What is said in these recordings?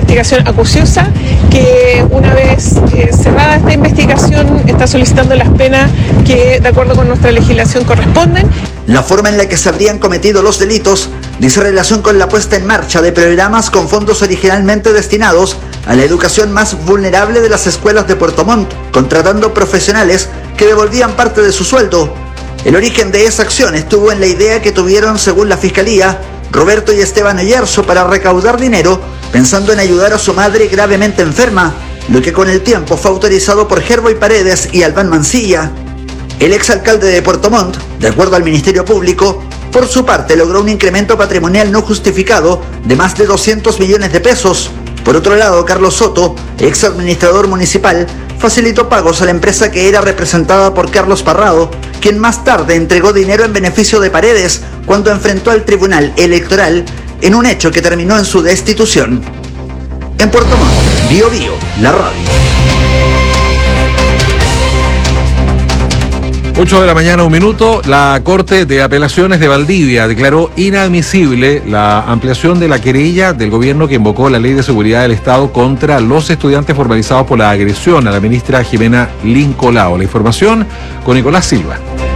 investigación acuciosa que, una vez cerrada esta investigación, está solicitando las penas que, de acuerdo con nuestra legislación, corresponden. La forma en la que se habrían cometido los delitos dice relación con la puesta en marcha de programas con fondos originalmente destinados a la educación más vulnerable de las escuelas de Puerto Montt, contratando profesionales que devolvían parte de su sueldo. El origen de esa acción estuvo en la idea que tuvieron, según la Fiscalía, Roberto y Esteban Oyarzo para recaudar dinero pensando en ayudar a su madre gravemente enferma, lo que con el tiempo fue autorizado por Gerboy Paredes y Albán Mancilla. El exalcalde de Puerto Montt, de acuerdo al Ministerio Público, por su parte logró un incremento patrimonial no justificado de más de 200 millones de pesos. Por otro lado, Carlos Soto, ex administrador municipal, facilitó pagos a la empresa que era representada por Carlos Parrado, quien más tarde entregó dinero en beneficio de Paredes cuando enfrentó al Tribunal Electoral en un hecho que terminó en su destitución. En Puerto Montt, Bio Bio, la radio. 8 de la mañana, 1 minuto. La Corte de Apelaciones de Valdivia declaró inadmisible la ampliación de la querella del gobierno que invocó la Ley de Seguridad del Estado contra los estudiantes formalizados por la agresión a la ministra Jimena Lincolao. La información con Nicolás Silva.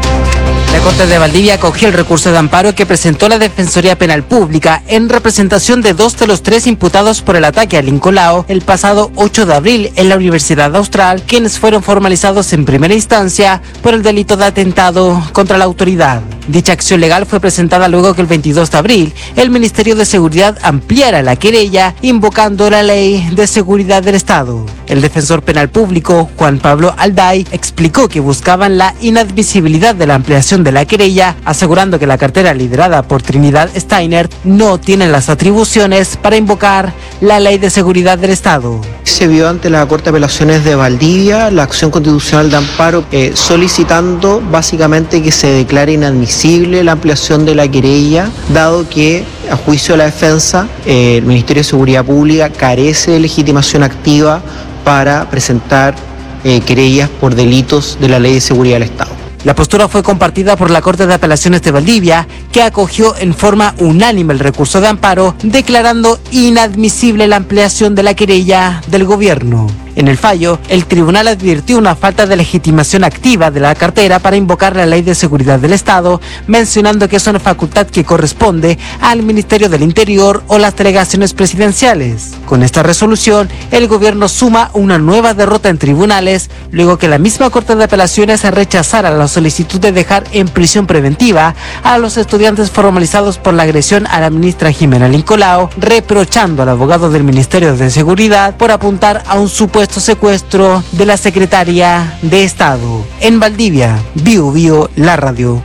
La Corte de Valdivia acogió el recurso de amparo que presentó la Defensoría Penal Pública en representación de 2 de los 3 imputados por el ataque a Lincolao el pasado 8 de abril en la Universidad Austral, quienes fueron formalizados en primera instancia por el delito de atentado contra la autoridad. Dicha acción legal fue presentada luego que el 22 de abril el Ministerio de Seguridad ampliara la querella invocando la Ley de Seguridad del Estado. El defensor penal público, Juan Pablo Alday, explicó que buscaban la inadmisibilidad de la ampliación de la querella, asegurando que la cartera liderada por Trinidad Steiner no tiene las atribuciones para invocar la Ley de Seguridad del Estado. Se vio ante la Corte de Apelaciones de Valdivia la acción constitucional de amparo solicitando básicamente que se declare inadmisible la ampliación de la querella, dado que a juicio de la defensa el Ministerio de Seguridad Pública carece de legitimación activa para presentar querellas por delitos de la Ley de Seguridad del Estado. La postura fue compartida por la Corte de Apelaciones de Valdivia, que acogió en forma unánime el recurso de amparo, declarando inadmisible la ampliación de la querella del gobierno. En el fallo, el tribunal advirtió una falta de legitimación activa de la cartera para invocar la Ley de Seguridad del Estado, mencionando que es una facultad que corresponde al Ministerio del Interior o las delegaciones presidenciales. Con esta resolución, el gobierno suma una nueva derrota en tribunales, luego que la misma Corte de Apelaciones rechazara la solicitud de dejar en prisión preventiva a los estudiantes formalizados por la agresión a la ministra Jimena Lincolao, reprochando al abogado del Ministerio de Seguridad por apuntar a un supuesto secuestro de la secretaria de Estado. En Valdivia, Bio Bio, la radio.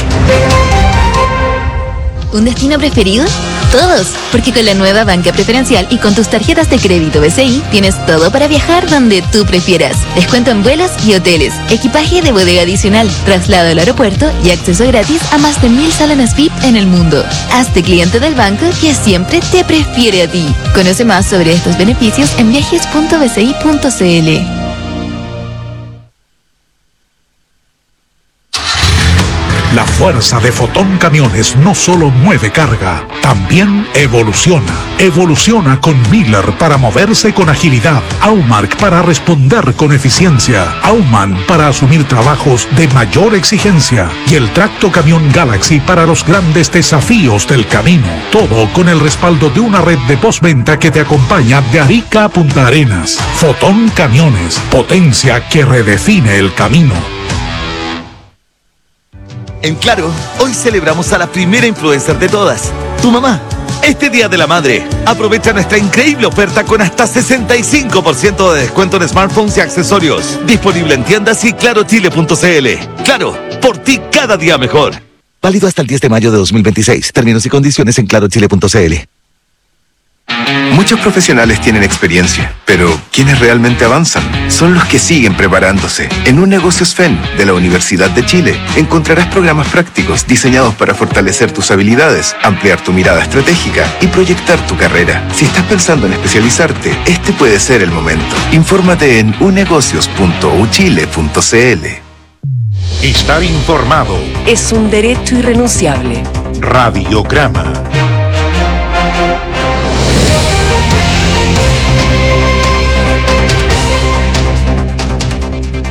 ¿Un destino preferido? Todos, porque con la nueva banca preferencial y con tus tarjetas de crédito BCI tienes todo para viajar donde tú prefieras. Descuento en vuelos y hoteles, equipaje de bodega adicional, traslado al aeropuerto y acceso gratis a más de 1000 salones VIP en el mundo. Hazte cliente del banco que siempre te prefiere a ti. Conoce más sobre estos beneficios en viajes.bci.cl. La fuerza de Fotón Camiones no solo mueve carga, también evoluciona. Evoluciona con Miller para moverse con agilidad, Aumark para responder con eficiencia, Aumann para asumir trabajos de mayor exigencia y el Tracto Camión Galaxy para los grandes desafíos del camino. Todo con el respaldo de una red de postventa que te acompaña de Arica a Punta Arenas. Fotón Camiones, potencia que redefine el camino. En Claro, hoy celebramos a la primera influencer de todas, tu mamá. Este Día de la Madre, aprovecha nuestra increíble oferta con hasta 65% de descuento en smartphones y accesorios. Disponible en tiendas y clarochile.cl. Claro, por ti cada día mejor. Válido hasta el 10 de mayo de 2026. Términos y condiciones en clarochile.cl. Muchos profesionales tienen experiencia, pero quienes realmente avanzan son los que siguen preparándose. En Un Negocios FEN de la Universidad de Chile encontrarás programas prácticos diseñados para fortalecer tus habilidades, ampliar tu mirada estratégica y proyectar tu carrera. Si estás pensando en especializarte, este puede ser el momento. Infórmate en unegocios.uchile.cl. Estar informado es un derecho irrenunciable. Radiograma.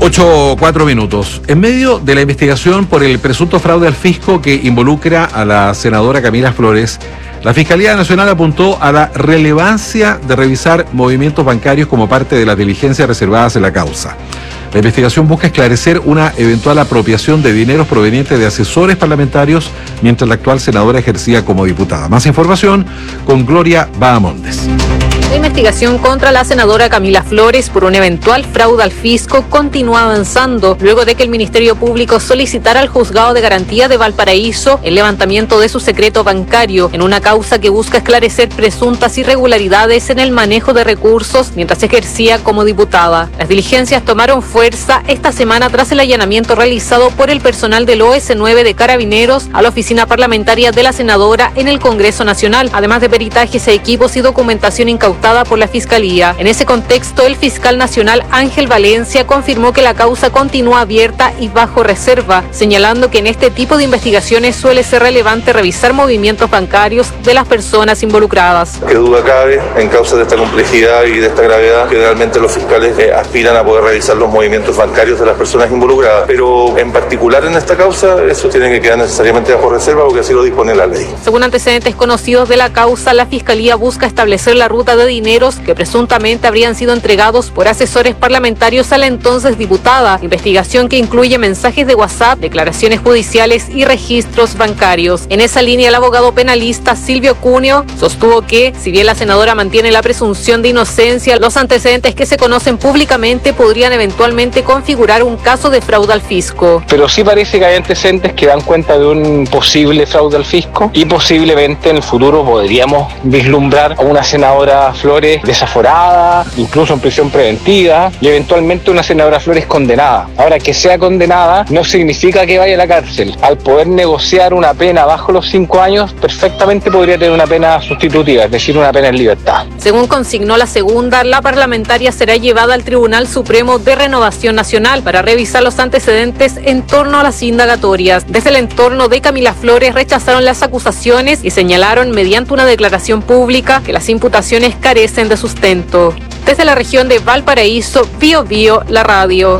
8:04. En medio de la investigación por el presunto fraude al fisco que involucra a la senadora Camila Flores, la Fiscalía Nacional apuntó a la relevancia de revisar movimientos bancarios como parte de las diligencias reservadas en la causa. La investigación busca esclarecer una eventual apropiación de dineros provenientes de asesores parlamentarios mientras la actual senadora ejercía como diputada. Más información con Gloria Bahamondes. La investigación contra la senadora Camila Flores por un eventual fraude al fisco continúa avanzando luego de que el Ministerio Público solicitara al Juzgado de Garantía de Valparaíso el levantamiento de su secreto bancario en una causa que busca esclarecer presuntas irregularidades en el manejo de recursos mientras ejercía como diputada. Las diligencias tomaron fuerza esta semana tras el allanamiento realizado por el personal del OS9 de Carabineros a la oficina parlamentaria de la senadora en el Congreso Nacional, además de peritajes a equipos y documentación incautada por la Fiscalía. En ese contexto, el fiscal nacional Ángel Valencia confirmó que la causa continúa abierta y bajo reserva, señalando que en este tipo de investigaciones suele ser relevante revisar movimientos bancarios de las personas involucradas. Qué duda cabe, en causa de esta complejidad y de esta gravedad, que realmente los fiscales aspiran a poder revisar los movimientos bancarios de las personas involucradas, pero en particular en esta causa eso tiene que quedar necesariamente bajo reserva porque así lo dispone la ley. Según antecedentes conocidos de la causa, la Fiscalía busca establecer la ruta de dineros que presuntamente habrían sido entregados por asesores parlamentarios a la entonces diputada, investigación que incluye mensajes de WhatsApp, declaraciones judiciales y registros bancarios. En esa línea, el abogado penalista Silvio Cuneo sostuvo que, si bien la senadora mantiene la presunción de inocencia, los antecedentes que se conocen públicamente podrían eventualmente configurar un caso de fraude al fisco. Pero sí parece que hay antecedentes que dan cuenta de un posible fraude al fisco y posiblemente en el futuro podríamos vislumbrar a una senadora Flores desaforada, incluso en prisión preventiva y eventualmente una senadora Flores condenada. Ahora, que sea condenada no significa que vaya a la cárcel. Al poder negociar una pena bajo los 5 años, perfectamente podría tener una pena sustitutiva, es decir, una pena en libertad. Según consignó la segunda, la parlamentaria será llevada al Tribunal Supremo de Renovación Nacional para revisar los antecedentes en torno a las indagatorias. Desde el entorno de Camila Flores rechazaron las acusaciones y señalaron mediante una declaración pública que las imputaciones carecen de sustento. Desde la región de Valparaíso, Bío Bío, la radio.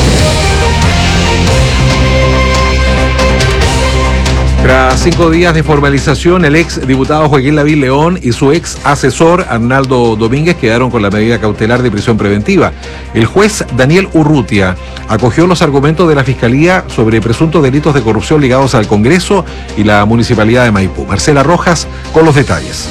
Tras 5 días de formalización, el ex diputado Joaquín Lavín León y su ex asesor Arnaldo Domínguez quedaron con la medida cautelar de prisión preventiva. El juez Daniel Urrutia acogió los argumentos de la Fiscalía sobre presuntos delitos de corrupción ligados al Congreso y la Municipalidad de Maipú. Marcela Rojas con los detalles.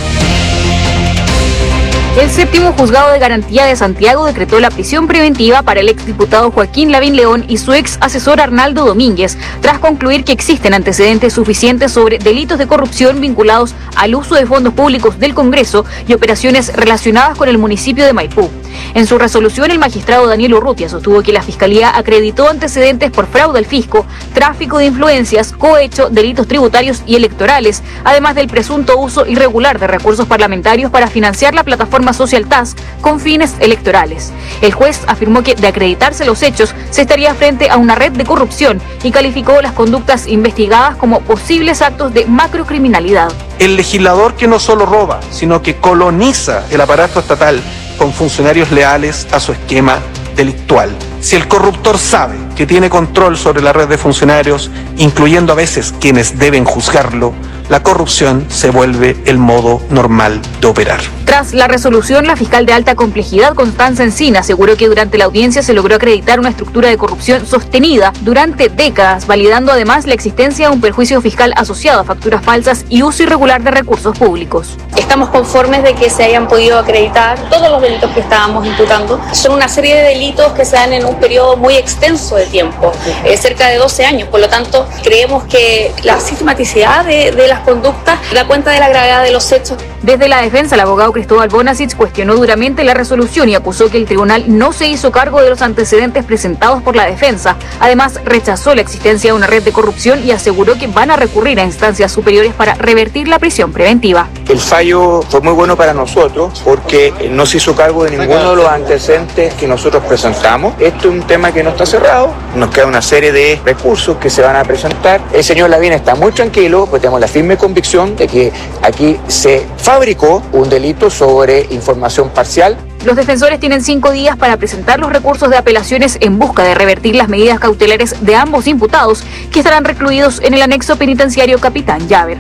El séptimo juzgado de garantía de Santiago decretó la prisión preventiva para el exdiputado Joaquín Lavín León y su ex asesor Arnaldo Domínguez, tras concluir que existen antecedentes suficientes sobre delitos de corrupción vinculados al uso de fondos públicos del Congreso y operaciones relacionadas con el municipio de Maipú. En su resolución, el magistrado Daniel Urrutia sostuvo que la Fiscalía acreditó antecedentes por fraude al fisco, tráfico de influencias, cohecho, delitos tributarios y electorales, además del presunto uso irregular de recursos parlamentarios para financiar la plataforma Social Task con fines electorales. El juez afirmó que, de acreditarse los hechos, se estaría frente a una red de corrupción y calificó las conductas investigadas como posibles actos de macrocriminalidad. El legislador que no solo roba, sino que coloniza el aparato estatal con funcionarios leales a su esquema delictual. Si el corruptor sabe que tiene control sobre la red de funcionarios, incluyendo a veces quienes deben juzgarlo, la corrupción se vuelve el modo normal de operar. Tras la resolución, la fiscal de alta complejidad, Constanza Encina, aseguró que durante la audiencia se logró acreditar una estructura de corrupción sostenida durante décadas, validando además la existencia de un perjuicio fiscal asociado a facturas falsas y uso irregular de recursos públicos. Estamos conformes de que se hayan podido acreditar todos los delitos que estábamos imputando. Son una serie de delitos que se dan en un periodo muy extenso de tiempo, cerca de 12 años. Por lo tanto, creemos que la sistematicidad de las conductas da cuenta de la gravedad de los hechos. Desde la defensa, el abogado Cristóbal Bonasich cuestionó duramente la resolución y acusó que el tribunal no se hizo cargo de los antecedentes presentados por la defensa. Además, rechazó la existencia de una red de corrupción y aseguró que van a recurrir a instancias superiores para revertir la prisión preventiva. El fallo fue muy bueno para nosotros porque no se hizo cargo de ninguno de los antecedentes que nosotros presentamos. Esto es un tema que no está cerrado, nos queda una serie de recursos que se van a presentar. El señor Lavín está muy tranquilo, pues tenemos la firme convicción de que aquí se fabricó un delito sobre información parcial. Los defensores tienen 5 días para presentar los recursos de apelaciones en busca de revertir las medidas cautelares de ambos imputados, que estarán recluidos en el anexo penitenciario Capitán Llaver.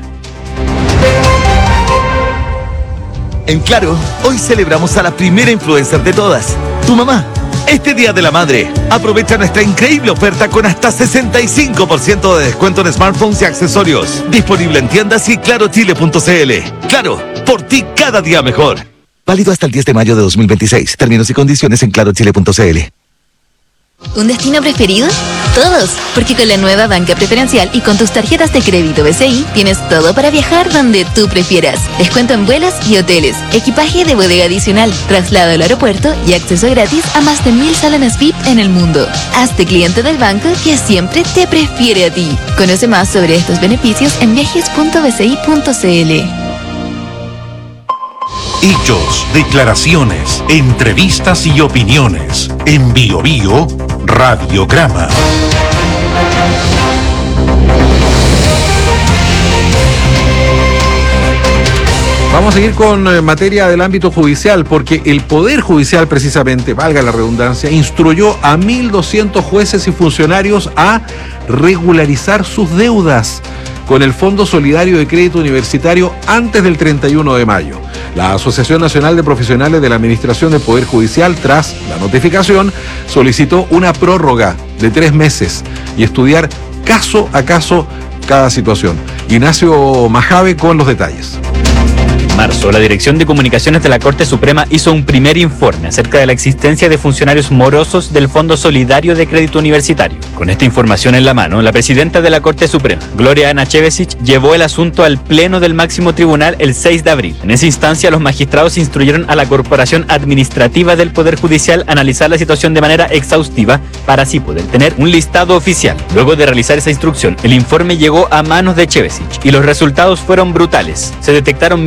En Claro, hoy celebramos a la primera influencer de todas, tu mamá. Este Día de la Madre, aprovecha nuestra increíble oferta con hasta 65% de descuento en smartphones y accesorios. Disponible en tiendas y clarochile.cl. Claro, por ti cada día mejor. Válido hasta el 10 de mayo de 2026. Términos y condiciones en clarochile.cl. ¿Un destino preferido? Todos, porque con la nueva banca preferencial y con tus tarjetas de crédito BCI tienes todo para viajar donde tú prefieras. Descuento en vuelos y hoteles, equipaje de bodega adicional, traslado al aeropuerto y acceso gratis a más de 1000 salones VIP en el mundo. Hazte cliente del banco que siempre te prefiere a ti. Conoce más sobre estos beneficios en viajes.bci.cl. Hechos, declaraciones, entrevistas y opiniones. En Bio Bio, Radiograma. Vamos a seguir con materia del ámbito judicial, porque el Poder Judicial, precisamente, valga la redundancia, instruyó a 1.200 jueces y funcionarios a regularizar sus deudas con el Fondo Solidario de Crédito Universitario antes del 31 de mayo. La Asociación Nacional de Profesionales de la Administración del Poder Judicial, tras la notificación, solicitó una prórroga de 3 meses y estudiar caso a caso cada situación. Ignacio Majave con los detalles. En marzo, la Dirección de Comunicaciones de la Corte Suprema hizo un primer informe acerca de la existencia de funcionarios morosos del Fondo Solidario de Crédito Universitario. Con esta información en la mano, la presidenta de la Corte Suprema, Gloria Ana Chevesich, llevó el asunto al Pleno del Máximo Tribunal el 6 de abril. En esa instancia, los magistrados instruyeron a la Corporación Administrativa del Poder Judicial a analizar la situación de manera exhaustiva para así poder tener un listado oficial. Luego de realizar esa instrucción, el informe llegó a manos de Chevesich y los resultados fueron brutales. Se detectaron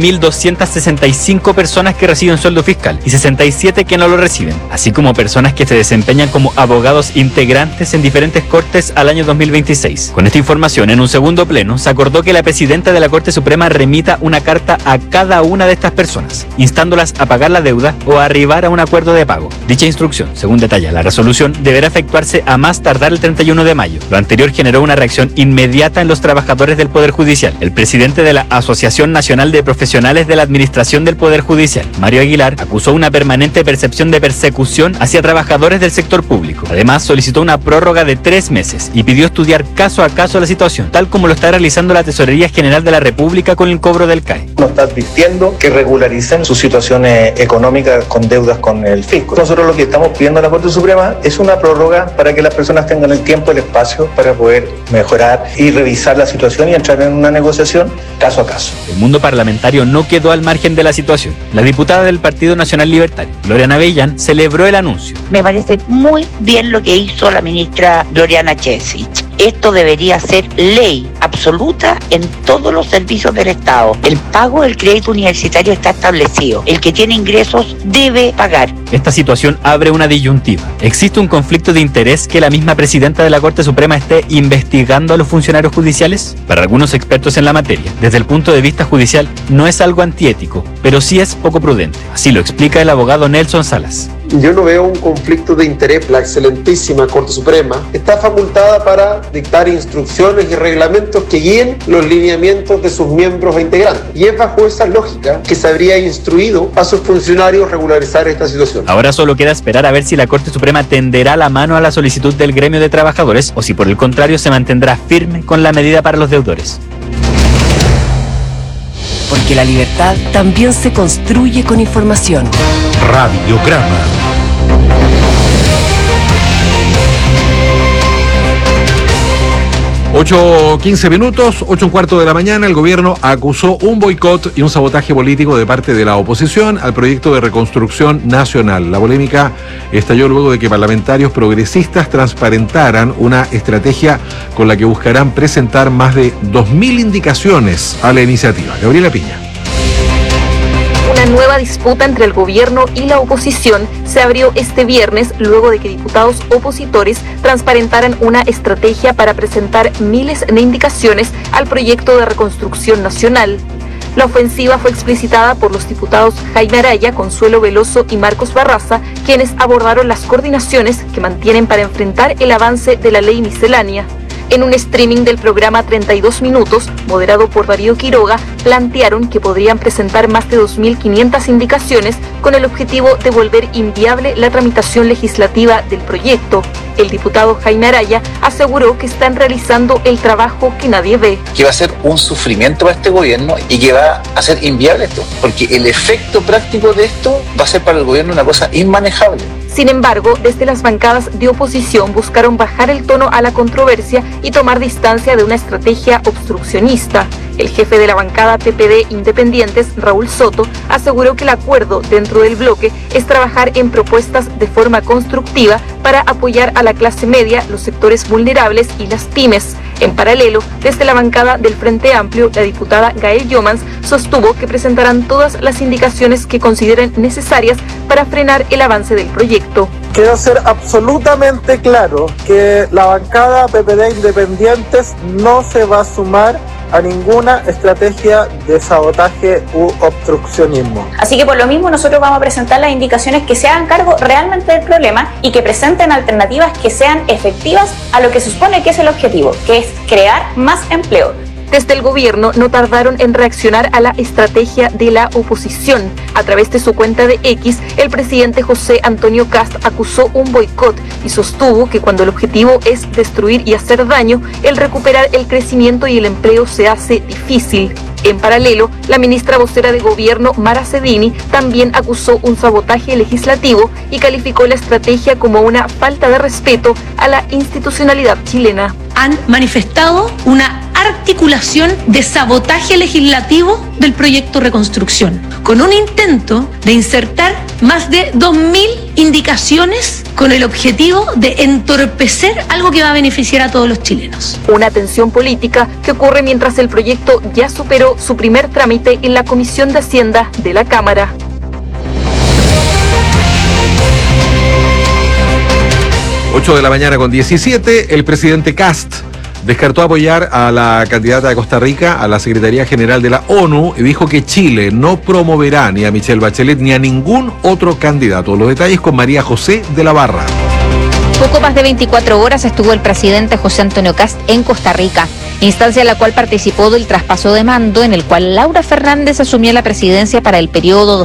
1.265 personas que reciben sueldo fiscal y 67 que no lo reciben, así como personas que se desempeñan como abogados integrantes en diferentes cortes al año 2026. Con esta información, en un segundo pleno, se acordó que la presidenta de la Corte Suprema remita una carta a cada una de estas personas, instándolas a pagar la deuda o a arribar a un acuerdo de pago. Dicha instrucción, según detalla la resolución, deberá efectuarse a más tardar el 31 de mayo. Lo anterior generó una reacción inmediata en los trabajadores del Poder Judicial. El presidente de la Asociación Nacional de Profesionales de la Administración del Poder Judicial, Mario Aguilar, acusó una permanente percepción de persecución hacia trabajadores del sector público. Además, solicitó una prórroga de 3 meses y pidió estudiar caso a caso la situación, tal como lo está realizando la Tesorería General de la República con el cobro del CAE. Nos está advirtiendo que regularicen sus situaciones económicas con deudas con el fisco. Nosotros lo que estamos pidiendo a la Corte Suprema es una prórroga para que las personas tengan el tiempo y el espacio para poder mejorar y revisar la situación y entrar en una negociación caso a caso. El mundo parlamentario no quedó al margen de la situación. La diputada del Partido Nacional Libertario, Gloriana Bellán, celebró el anuncio. Me parece muy bien lo que hizo la ministra Gloriana Chevesich. Esto debería ser ley absoluta en todos los servicios del Estado. El pago del crédito universitario está establecido. El que tiene ingresos debe pagar. Esta situación abre una disyuntiva. ¿Existe un conflicto de interés que la misma presidenta de la Corte Suprema esté investigando a los funcionarios judiciales? Para algunos expertos en la materia, desde el punto de vista judicial, no es algo antiético, pero sí es poco prudente. Así lo explica el abogado Nelson Salas. Yo no veo un conflicto de interés. La excelentísima Corte Suprema está facultada para dictar instrucciones y reglamentos que guíen los lineamientos de sus miembros e integrantes. Y es bajo esa lógica que se habría instruido a sus funcionarios regularizar esta situación. Ahora solo queda esperar a ver si la Corte Suprema tenderá la mano a la solicitud del gremio de trabajadores o si por el contrario se mantendrá firme con la medida para los deudores. Porque la libertad también se construye con información. Radiograma. 8:15 minutos, 8:15 de la mañana, el gobierno acusó un boicot y un sabotaje político de parte de la oposición al proyecto de reconstrucción nacional. La polémica estalló luego de que parlamentarios progresistas transparentaran una estrategia con la que buscarán presentar más de 2.000 indicaciones a la iniciativa. Gabriela Piña. Una nueva disputa entre el gobierno y la oposición se abrió este viernes luego de que diputados opositores transparentaran una estrategia para presentar miles de indicaciones al proyecto de reconstrucción nacional. La ofensiva fue explicitada por los diputados Jaime Araya, Consuelo Veloso y Marcos Barraza, quienes abordaron las coordinaciones que mantienen para enfrentar el avance de la ley miscelánea. En un streaming del programa 32 Minutos, moderado por Darío Quiroga, plantearon que podrían presentar más de 2.500 indicaciones con el objetivo de volver inviable la tramitación legislativa del proyecto. El diputado Jaime Araya aseguró que están realizando el trabajo que nadie ve. Que va a ser un sufrimiento para este gobierno y que va a ser inviable esto, porque el efecto práctico de esto va a ser para el gobierno una cosa inmanejable. Sin embargo, desde las bancadas de oposición buscaron bajar el tono a la controversia y tomar distancia de una estrategia obstruccionista. El jefe de la bancada PPD Independientes, Raúl Soto, aseguró que el acuerdo dentro del bloque es trabajar en propuestas de forma constructiva para apoyar a la clase media, los sectores vulnerables y las pymes. En paralelo, desde la bancada del Frente Amplio, la diputada Gael Yomans sostuvo que presentarán todas las indicaciones que consideren necesarias para frenar el avance del proyecto. Quiero ser absolutamente claro que la bancada PPD Independientes no se va a sumar a ninguna estrategia de sabotaje u obstruccionismo. Así que por lo mismo nosotros vamos a presentar las indicaciones que se hagan cargo realmente del problema y que presenten alternativas que sean efectivas a lo que se supone que es el objetivo, que es crear más empleo. Desde el gobierno no tardaron en reaccionar a la estrategia de la oposición. A través de su cuenta de X, el presidente José Antonio Kast acusó un boicot y sostuvo que cuando el objetivo es destruir y hacer daño, el recuperar el crecimiento y el empleo se hace difícil. En paralelo, la ministra vocera de gobierno, Mara Cedini, también acusó un sabotaje legislativo y calificó la estrategia como una falta de respeto a la institucionalidad chilena. Han manifestado una articulación de sabotaje legislativo del proyecto Reconstrucción, con un intento de insertar más de 2.000 indicaciones con el objetivo de entorpecer algo que va a beneficiar a todos los chilenos. Una tensión política que ocurre mientras el proyecto ya superó su primer trámite en la Comisión de Hacienda de la Cámara. Ocho de la mañana con 17, el presidente Kast descartó apoyar a la candidata de Costa Rica a la Secretaría General de la ONU y dijo que Chile no promoverá ni a Michelle Bachelet ni a ningún otro candidato. Los detalles con María José de la Barra. Poco más de 24 horas estuvo el presidente José Antonio Kast en Costa Rica, instancia en la cual participó del traspaso de mando en el cual Laura Fernández asumió la presidencia para el periodo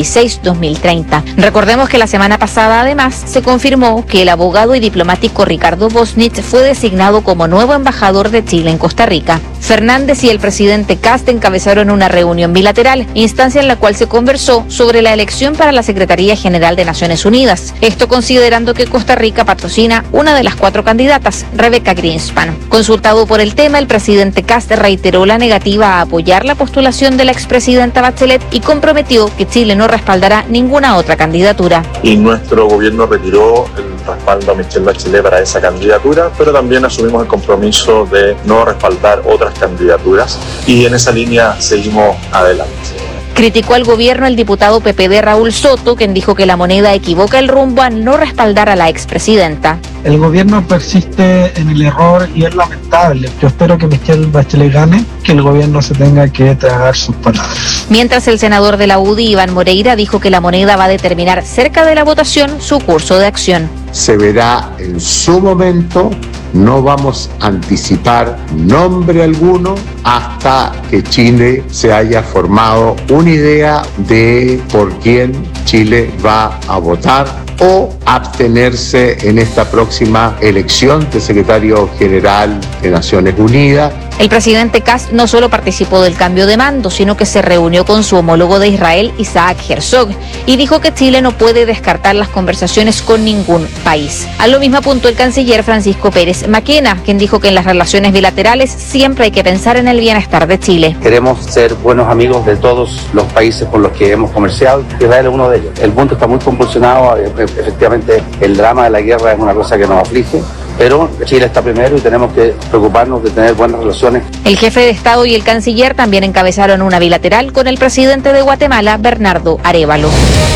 2026-2030. Recordemos que la semana pasada además se confirmó que el abogado y diplomático Ricardo Bosnich fue designado como nuevo embajador de Chile en Costa Rica. Fernández y el presidente Kast encabezaron una reunión bilateral, instancia en la cual se conversó sobre la elección para la Secretaría General de Naciones Unidas. Esto considerando que Costa Rica patrocina una de las 4 candidatas, Rebecca Greenspan. Consultado por el tema, el presidente Kast reiteró la negativa a apoyar la postulación de la expresidenta Bachelet y comprometió que Chile no respaldará ninguna otra candidatura. Y nuestro gobierno retiró el respaldo a Michelle Bachelet para esa candidatura, pero también asumimos el compromiso de no respaldar otras candidaturas y en esa línea seguimos adelante. Criticó al gobierno el diputado PPD Raúl Soto, quien dijo que la moneda equivoca el rumbo a no respaldar a la expresidenta. El gobierno persiste en el error y es lamentable. Yo espero que Michelle Bachelet gane, que el gobierno se tenga que tragar sus palabras. Mientras el senador de la UDI, Iván Moreira, dijo que la moneda va a determinar cerca de la votación su curso de acción. Se verá en su momento, no vamos a anticipar nombre alguno hasta que Chile se haya formado una idea de por quién Chile va a votar o abstenerse en esta próxima elección de secretario general de Naciones Unidas. El presidente Kast no solo participó del cambio de mando, sino que se reunió con su homólogo de Israel, Isaac Herzog, y dijo que Chile no puede descartar las conversaciones con ningún país. A lo mismo apuntó el canciller Francisco Pérez Maquena, quien dijo que en las relaciones bilaterales siempre hay que pensar en el bienestar de Chile. Queremos ser buenos amigos de todos los países con los que hemos comerciado. Israel es uno de ellos. El mundo está muy convulsionado, efectivamente el drama de la guerra es una cosa que nos aflige. Pero Chile está primero y tenemos que preocuparnos de tener buenas relaciones. El jefe de Estado y el canciller también encabezaron una bilateral con el presidente de Guatemala, Bernardo Arévalo.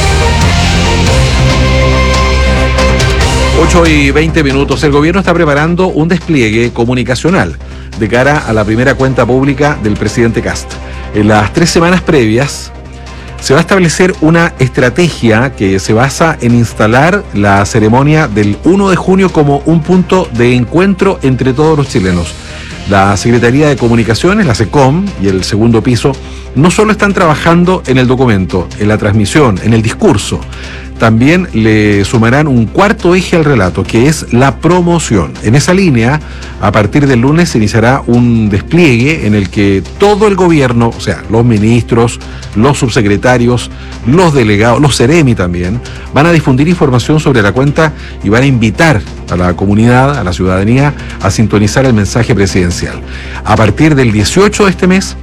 8:20. El gobierno está preparando un despliegue comunicacional de cara a la primera cuenta pública del presidente Kast. En las 3 semanas previas se va a establecer una estrategia que se basa en instalar la ceremonia del 1 de junio como un punto de encuentro entre todos los chilenos. La Secretaría de Comunicaciones, la SECOM, y el segundo piso no solo están trabajando en el documento, en la transmisión, en el discurso, también le sumarán un cuarto eje al relato, que es la promoción. En esa línea, a partir del lunes se iniciará un despliegue en el que todo el gobierno, o sea, los ministros, los subsecretarios, los delegados, los Ceremi también, van a difundir información sobre la cuenta y van a invitar a la comunidad, a la ciudadanía, a sintonizar el mensaje presidencial. A partir del 18 de este mes,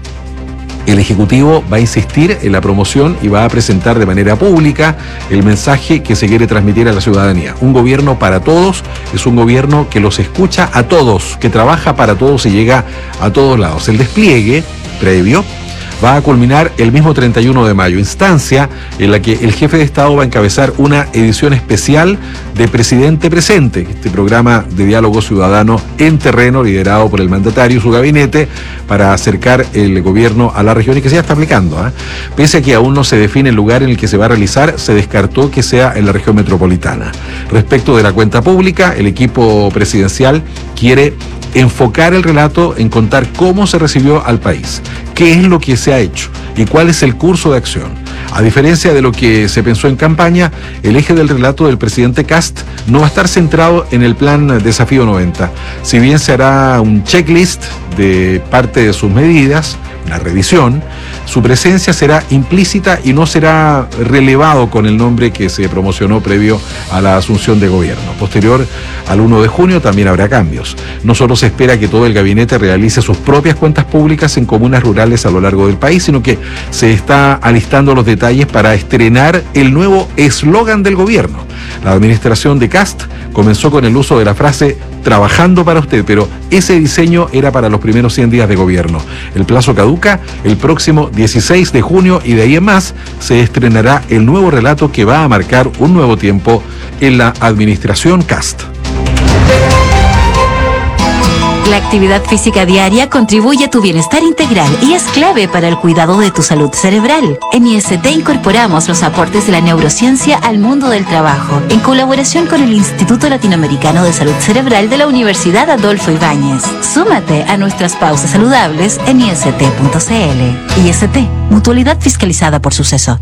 el Ejecutivo va a insistir en la promoción y va a presentar de manera pública el mensaje que se quiere transmitir a la ciudadanía. Un gobierno para todos es un gobierno que los escucha a todos, que trabaja para todos y llega a todos lados. El despliegue previo va a culminar el mismo 31 de mayo, instancia en la que el jefe de Estado va a encabezar una edición especial de Presidente Presente, este programa de diálogo ciudadano en terreno liderado por el mandatario y su gabinete para acercar el gobierno a la región y que se ya está aplicando. Pese a que aún no se define el lugar en el que se va a realizar, se descartó que sea en la región metropolitana. Respecto de la cuenta pública, el equipo presidencial quiere enfocar el relato en contar cómo se recibió al país, qué es lo que se ha hecho y cuál es el curso de acción. A diferencia de lo que se pensó en campaña, el eje del relato del presidente Kast no va a estar centrado en el plan Desafío 90. Si bien se hará un checklist de parte de sus medidas, una revisión, su presencia será implícita y no será relevado con el nombre que se promocionó previo a la asunción de gobierno. Posterior al 1 de junio también habrá cambios. No solo se espera que todo el gabinete realice sus propias cuentas públicas en comunas rurales a lo largo del país, sino que se está alistando los detalles para estrenar el nuevo eslogan del gobierno. La administración de Kast comenzó con el uso de la frase "trabajando para usted", pero ese diseño era para los primeros 100 días de gobierno. El plazo caduca el próximo 16 de junio y de ahí en más se estrenará el nuevo relato que va a marcar un nuevo tiempo en la administración Kast. La actividad física diaria contribuye a tu bienestar integral y es clave para el cuidado de tu salud cerebral. En IST incorporamos los aportes de la neurociencia al mundo del trabajo, en colaboración con el Instituto Latinoamericano de Salud Cerebral de la Universidad Adolfo Ibáñez. Súmate a nuestras pausas saludables en ist.cl. IST, mutualidad fiscalizada por Suceso.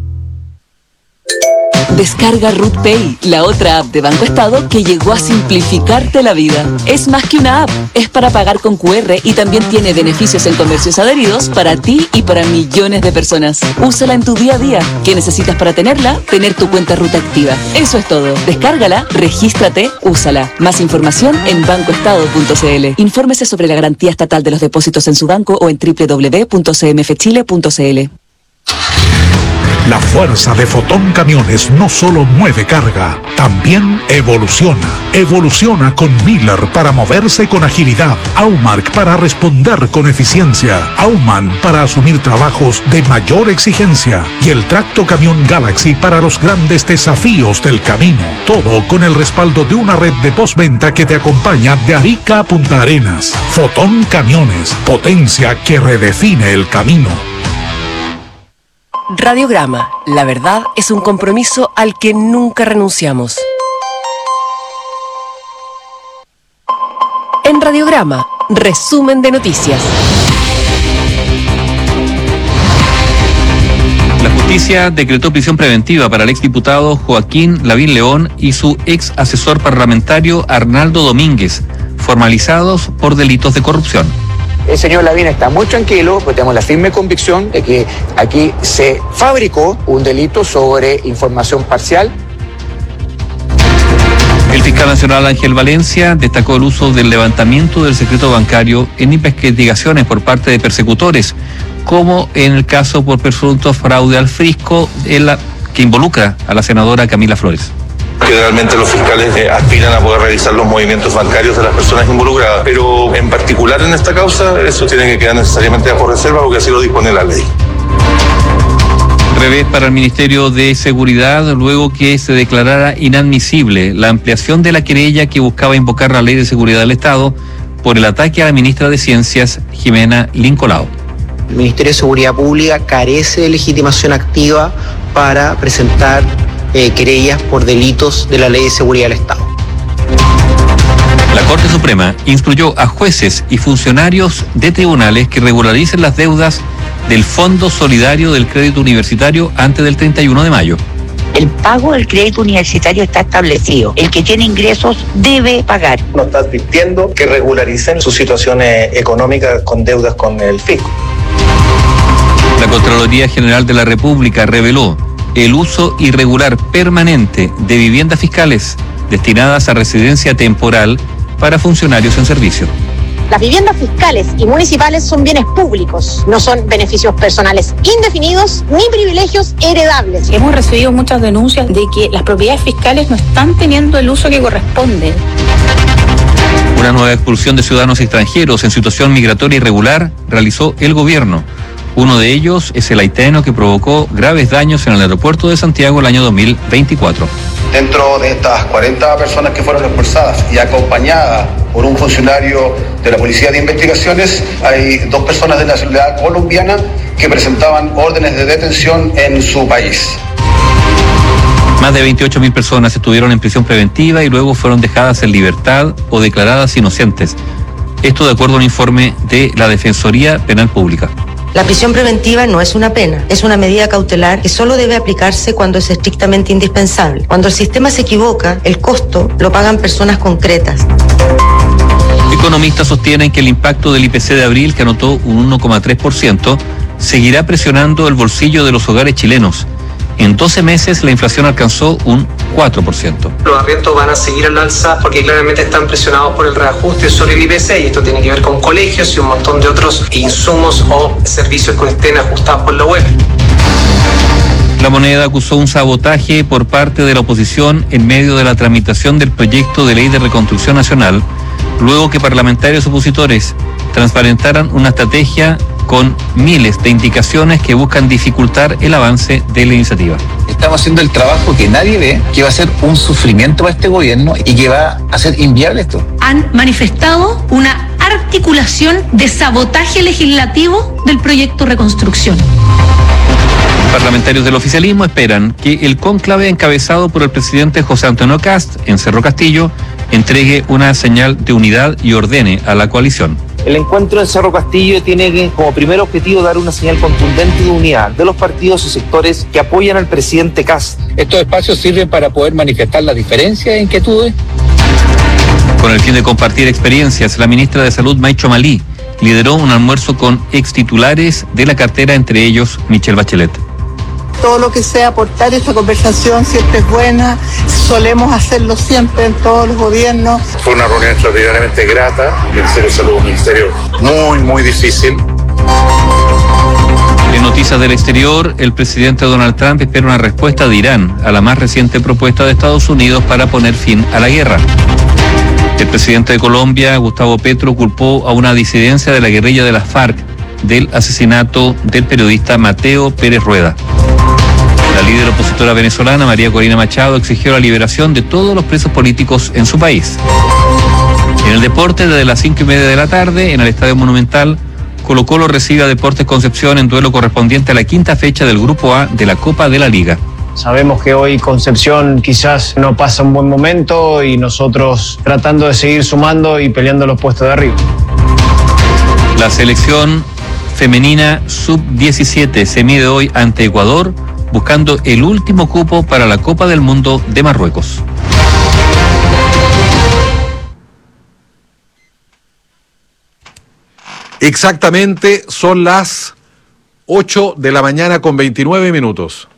Descarga Root Pay, la otra app de Banco Estado que llegó a simplificarte la vida. Es más que una app, es para pagar con QR y también tiene beneficios en comercios adheridos para ti y para millones de personas. Úsala en tu día a día. ¿Qué necesitas para tenerla? Tener tu cuenta Ruta activa. Eso es todo. Descárgala, regístrate, úsala. Más información en bancoestado.cl. Infórmese sobre la garantía estatal de los depósitos en su banco o en www.cmfchile.cl. La fuerza de Fotón Camiones no solo mueve carga, también evoluciona. Evoluciona con Miller para moverse con agilidad, Aumark para responder con eficiencia, Aumann para asumir trabajos de mayor exigencia y el tracto camión Galaxy para los grandes desafíos del camino. Todo con el respaldo de una red de postventa que te acompaña de Arica a Punta Arenas. Fotón Camiones, potencia que redefine el camino. Radiograma, la verdad es un compromiso al que nunca renunciamos. En Radiograma, resumen de noticias. La justicia decretó prisión preventiva para el exdiputado Joaquín Lavín León y su ex asesor parlamentario Arnaldo Domínguez, formalizados por delitos de corrupción. El señor Lavín está muy tranquilo, pues tenemos la firme convicción de que aquí se fabricó un delito sobre información parcial. El fiscal nacional Ángel Valencia destacó el uso del levantamiento del secreto bancario en investigaciones por parte de persecutores, como en el caso por presunto fraude al fisco que involucra a la senadora Camila Flores. Generalmente los fiscales aspiran a poder revisar los movimientos bancarios de las personas involucradas, pero en particular en esta causa eso tiene que quedar necesariamente bajo reserva porque así lo dispone la ley. Revés para el Ministerio de Seguridad luego que se declarara inadmisible la ampliación de la querella que buscaba invocar la Ley de Seguridad del Estado por el ataque a la ministra de Ciencias, Jimena Lincolao. El Ministerio de Seguridad Pública carece de legitimación activa para presentar querellas por delitos de la Ley de Seguridad del Estado. La Corte Suprema instruyó a jueces y funcionarios de tribunales que regularicen las deudas del Fondo Solidario del Crédito Universitario antes del 31 de mayo. El pago del crédito universitario está establecido. El que tiene ingresos debe pagar. Nos está advirtiendo que regularicen sus situaciones económicas con deudas con el fisco. La Contraloría General de la República reveló el uso irregular permanente de viviendas fiscales destinadas a residencia temporal para funcionarios en servicio. Las viviendas fiscales y municipales son bienes públicos, no son beneficios personales indefinidos ni privilegios heredables. Hemos recibido muchas denuncias de que las propiedades fiscales no están teniendo el uso que corresponde. Una nueva expulsión de ciudadanos extranjeros en situación migratoria irregular realizó el gobierno. Uno de ellos es el haitiano que provocó graves daños en el aeropuerto de Santiago el año 2024. Dentro de estas 40 personas que fueron expulsadas y acompañadas por un funcionario de la Policía de Investigaciones, hay 2 personas de nacionalidad colombiana que presentaban órdenes de detención en su país. Más de 28.000 personas estuvieron en prisión preventiva y luego fueron dejadas en libertad o declaradas inocentes. Esto de acuerdo a un informe de la Defensoría Penal Pública. La prisión preventiva no es una pena, es una medida cautelar que solo debe aplicarse cuando es estrictamente indispensable. Cuando el sistema se equivoca, el costo lo pagan personas concretas. Economistas sostienen que el impacto del IPC de abril, que anotó un 1,3%, seguirá presionando el bolsillo de los hogares chilenos. En 12 meses la inflación alcanzó un 4%. Los arriendos van a seguir al alza porque claramente están presionados por el reajuste sobre el IPC, y esto tiene que ver con colegios y un montón de otros insumos o servicios que estén ajustados por la web. La Moneda acusó un sabotaje por parte de la oposición en medio de la tramitación del proyecto de ley de reconstrucción nacional, luego que parlamentarios opositores transparentaran una estrategia con miles de indicaciones que buscan dificultar el avance de la iniciativa. Estamos haciendo el trabajo que nadie ve, que va a ser un sufrimiento para este gobierno y que va a ser inviable esto. Han manifestado una articulación de sabotaje legislativo del proyecto Reconstrucción. Parlamentarios del oficialismo esperan que el cónclave encabezado por el presidente José Antonio Kast en Cerro Castillo entregue una señal de unidad y ordene a la coalición. El encuentro en Cerro Castillo tiene como primer objetivo dar una señal contundente de unidad de los partidos y sectores que apoyan al presidente Kast. Estos espacios sirven para poder manifestar las diferencias e inquietudes. Con el fin de compartir experiencias, la ministra de Salud, Maicho Malí, lideró un almuerzo con extitulares de la cartera, entre ellos Michelle Bachelet. Todo lo que sea aportar esta conversación siempre es buena, solemos hacerlo siempre en todos los gobiernos. Fue una reunión extraordinariamente grata. El Ministerio de Salud es un ministerio muy difícil. En noticias del exterior, el presidente Donald Trump espera una respuesta de Irán a la más reciente propuesta de Estados Unidos para poner fin a la guerra. El presidente de Colombia, Gustavo Petro, culpó a una disidencia de la guerrilla de las FARC del asesinato del periodista Mateo Pérez Rueda. La líder opositora venezolana, María Corina Machado, exigió la liberación de todos los presos políticos en su país. En el deporte, desde las 5:30 de la tarde, en el Estadio Monumental, Colo-Colo recibe a Deportes Concepción en duelo correspondiente a la 5ª fecha del Grupo A de la Copa de la Liga. Sabemos que hoy Concepción quizás no pasa un buen momento y nosotros tratando de seguir sumando y peleando los puestos de arriba. La selección femenina sub-17 se mide hoy ante Ecuador, buscando el último cupo para la Copa del Mundo de Marruecos. Exactamente, son las 8 de la mañana con 29 minutos.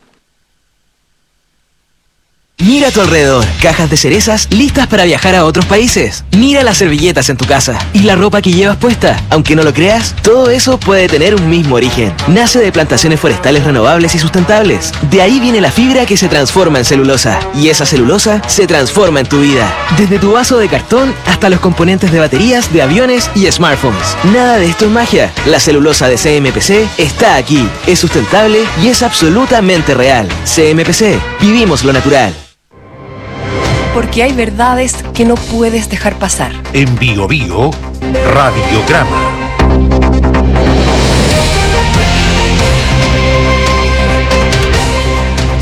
Mira a tu alrededor, cajas de cerezas listas para viajar a otros países. Mira las servilletas en tu casa y la ropa que llevas puesta. Aunque no lo creas, todo eso puede tener un mismo origen. Nace de plantaciones forestales renovables y sustentables. De ahí viene la fibra que se transforma en celulosa. Y esa celulosa se transforma en tu vida. Desde tu vaso de cartón hasta los componentes de baterías de aviones y smartphones. Nada de esto es magia. La celulosa de CMPC está aquí. Es sustentable y es absolutamente real. CMPC, vivimos lo natural. Porque hay verdades que no puedes dejar pasar. En Bio Bio, Radiograma.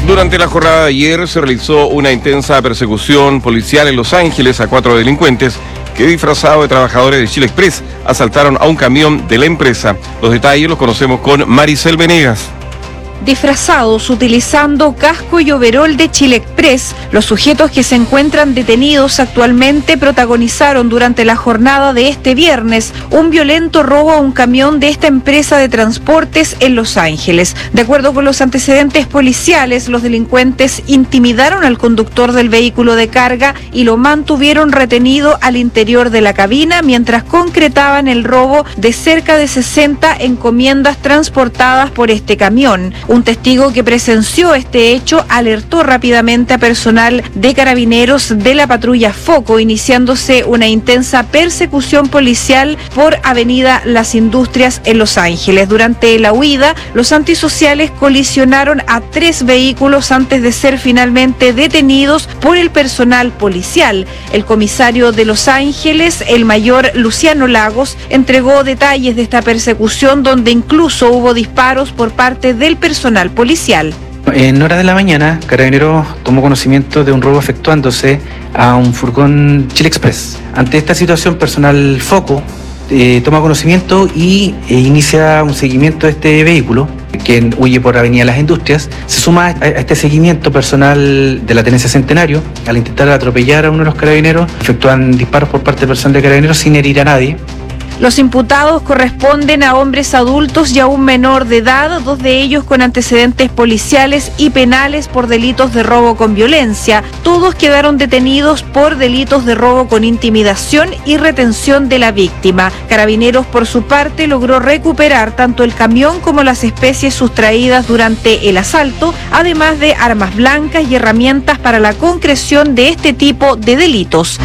Durante la jornada de ayer se realizó una intensa persecución policial en Los Ángeles a 4 delincuentes que, disfrazados de trabajadores de Chile Express, asaltaron a un camión de la empresa. Los detalles los conocemos con Maricel Venegas. Disfrazados utilizando casco y overol de Chile Express, los sujetos que se encuentran detenidos actualmente protagonizaron durante la jornada de este viernes un violento robo a un camión de esta empresa de transportes en Los Ángeles. De acuerdo con los antecedentes policiales, los delincuentes intimidaron al conductor del vehículo de carga y lo mantuvieron retenido al interior de la cabina mientras concretaban el robo de cerca de 60 encomiendas transportadas por este camión. Un testigo que presenció este hecho alertó rápidamente a personal de Carabineros de la patrulla Foco, iniciándose una intensa persecución policial por Avenida Las Industrias en Los Ángeles. Durante la huida, los antisociales colisionaron a 3 vehículos antes de ser finalmente detenidos por el personal policial. El comisario de Los Ángeles, el mayor Luciano Lagos, entregó detalles de esta persecución, donde incluso hubo disparos por parte del personal policial. En horas de la mañana, Carabineros tomó conocimiento de un robo efectuándose a un furgón Chile Express. Ante esta situación, personal Foco toma conocimiento y inicia un seguimiento de este vehículo que huye por Avenida Las Industrias. Se suma a este seguimiento personal de la Tenencia Centenario. Al intentar atropellar a uno de los carabineros, efectúan disparos por parte del personal de Carabineros sin herir a nadie. Los imputados corresponden a hombres adultos y a un menor de edad, 2 de ellos con antecedentes policiales y penales por delitos de robo con violencia. Todos quedaron detenidos por delitos de robo con intimidación y retención de la víctima. Carabineros, por su parte, logró recuperar tanto el camión como las especies sustraídas durante el asalto, además de armas blancas y herramientas para la concreción de este tipo de delitos.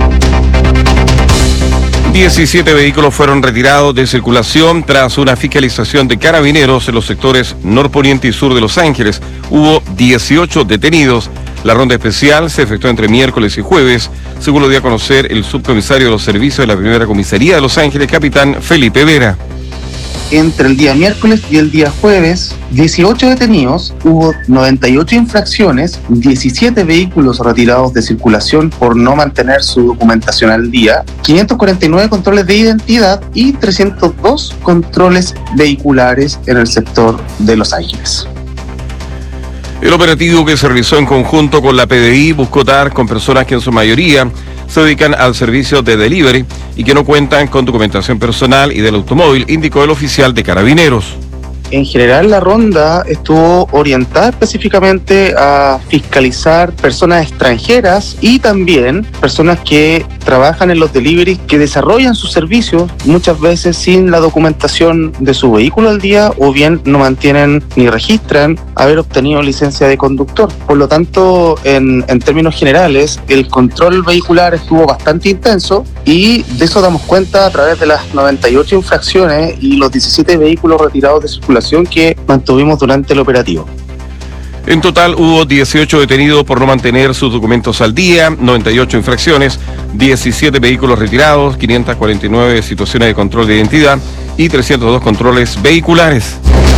17 vehículos fueron retirados de circulación tras una fiscalización de Carabineros en los sectores norponiente y sur de Los Ángeles. Hubo 18 detenidos. La ronda especial se efectuó entre miércoles y jueves, según lo dio a conocer el subcomisario de los servicios de la primera comisaría de Los Ángeles, capitán Felipe Vera. Entre el día miércoles y el día jueves, 18 detenidos, hubo 98 infracciones, 17 vehículos retirados de circulación por no mantener su documentación al día, 549 controles de identidad y 302 controles vehiculares en el sector de Los Ángeles. El operativo, que se realizó en conjunto con la PDI, buscó dar con personas que en su mayoría se dedican al servicio de delivery y que no cuentan con documentación personal y del automóvil, indicó el oficial de Carabineros. En general, la ronda estuvo orientada específicamente a fiscalizar personas extranjeras y también personas que trabajan en los deliveries, que desarrollan sus servicios muchas veces sin la documentación de su vehículo al día, o bien no mantienen ni registran haber obtenido licencia de conductor. Por lo tanto, en términos generales, el control vehicular estuvo bastante intenso y de eso damos cuenta a través de las 98 infracciones y los 17 vehículos retirados de circulación que mantuvimos durante el operativo. En total hubo 18 detenidos por no mantener sus documentos al día, 98 infracciones, 17 vehículos retirados, 549 situaciones de control de identidad y 302 controles vehiculares.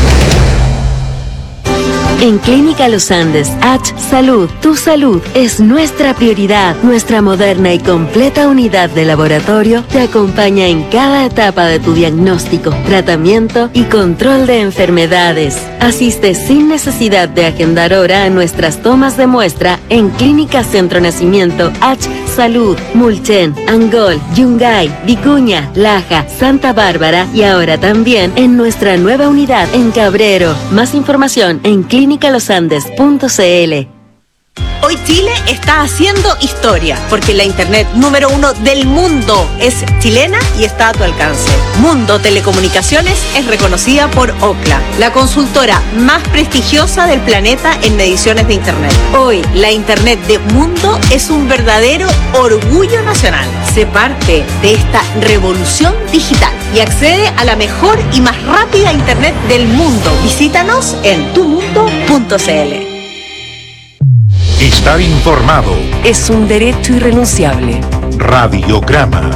En Clínica Los Andes, H Salud, tu salud es nuestra prioridad. Nuestra moderna y completa unidad de laboratorio te acompaña en cada etapa de tu diagnóstico, tratamiento y control de enfermedades. Asiste sin necesidad de agendar hora a nuestras tomas de muestra en Clínica Centro Nacimiento, H Salud, Mulchen, Angol, Yungay, Vicuña, Laja, Santa Bárbara y ahora también en nuestra nueva unidad en Cabrero. Más información en clinicalosandes.cl. Hoy Chile está haciendo historia, porque la internet número 1 del mundo es chilena y está a tu alcance. Mundo Telecomunicaciones es reconocida por Ookla, la consultora más prestigiosa del planeta en mediciones de internet. Hoy, la internet de Mundo es un verdadero orgullo nacional. Sé parte de esta revolución digital y accede a la mejor y más rápida internet del mundo. Visítanos en tumundo.cl. Estar informado es un derecho irrenunciable. Radiograma.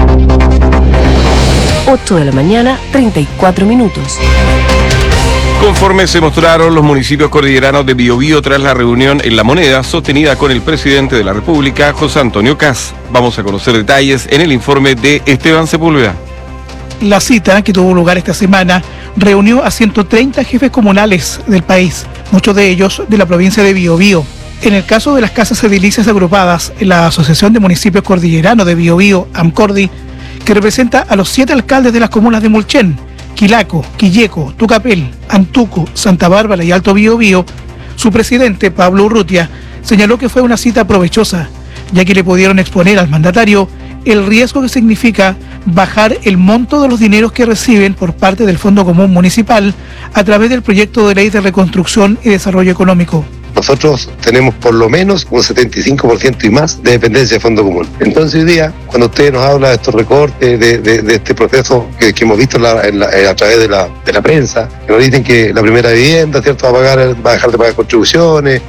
8 de la mañana, 34 minutos. Inconformes se mostraron los municipios cordilleranos de Biobío tras la reunión en La Moneda sostenida con el presidente de la República, José Antonio Kast. Vamos a conocer detalles en el informe de Esteban Sepúlveda. La cita, que tuvo lugar esta semana, reunió a 130 jefes comunales del país, muchos de ellos de la provincia de Biobío. En el caso de las casas edilicias agrupadas en la Asociación de Municipios Cordilleranos de Biobío, AMCORDI, que representa a los 7 alcaldes de las comunas de Mulchen, Quilaco, Quilleco, Tucapel, Antuco, Santa Bárbara y Alto Biobío, su presidente, Pablo Urrutia, señaló que fue una cita provechosa, ya que le pudieron exponer al mandatario el riesgo que significa bajar el monto de los dineros que reciben por parte del Fondo Común Municipal a través del proyecto de ley de reconstrucción y desarrollo económico. Nosotros tenemos por lo menos un 75% y más de dependencia de Fondo Común. Entonces hoy día, cuando usted nos habla de estos recortes, de este proceso que hemos visto a través de la prensa, que nos dicen que la primera vivienda, ¿cierto?, va a dejar de pagar contribuciones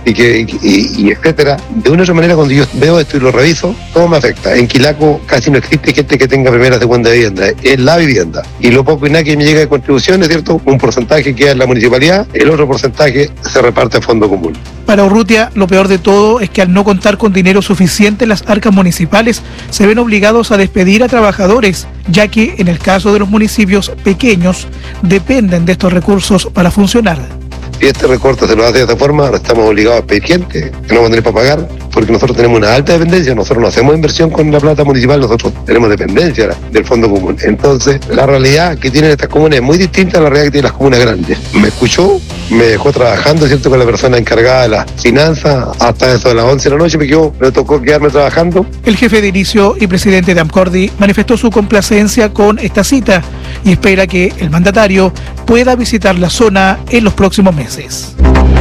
y etcétera. De una u otra manera, cuando yo veo esto y lo reviso, todo me afecta. En Quilaco casi no existe gente que tenga primera o segunda vivienda, es la vivienda. Y lo poco y nada que me llega de contribuciones, ¿cierto?, un porcentaje queda en la municipalidad, el otro porcentaje se reparte a Fondo Común. Para Urrutia, lo peor de todo es que al no contar con dinero suficiente, las arcas municipales se ven obligados a despedir a trabajadores, ya que en el caso de los municipios pequeños dependen de estos recursos para funcionar. Si este recorte se lo hace de esta forma, ahora estamos obligados a pedir gente que no va a tener para pagar, porque nosotros tenemos una alta dependencia, nosotros no hacemos inversión con la plata municipal, nosotros tenemos dependencia del Fondo Común. Entonces, la realidad que tienen estas comunas es muy distinta a la realidad que tienen las comunas grandes. Me escuchó, me dejó trabajando, ¿cierto?, con la persona encargada de las finanzas, hasta eso de las 11 de la noche me tocó quedarme trabajando. El jefe de inicio y presidente de AMCORDI manifestó su complacencia con esta cita y espera que el mandatario pueda visitar la zona en los próximos meses.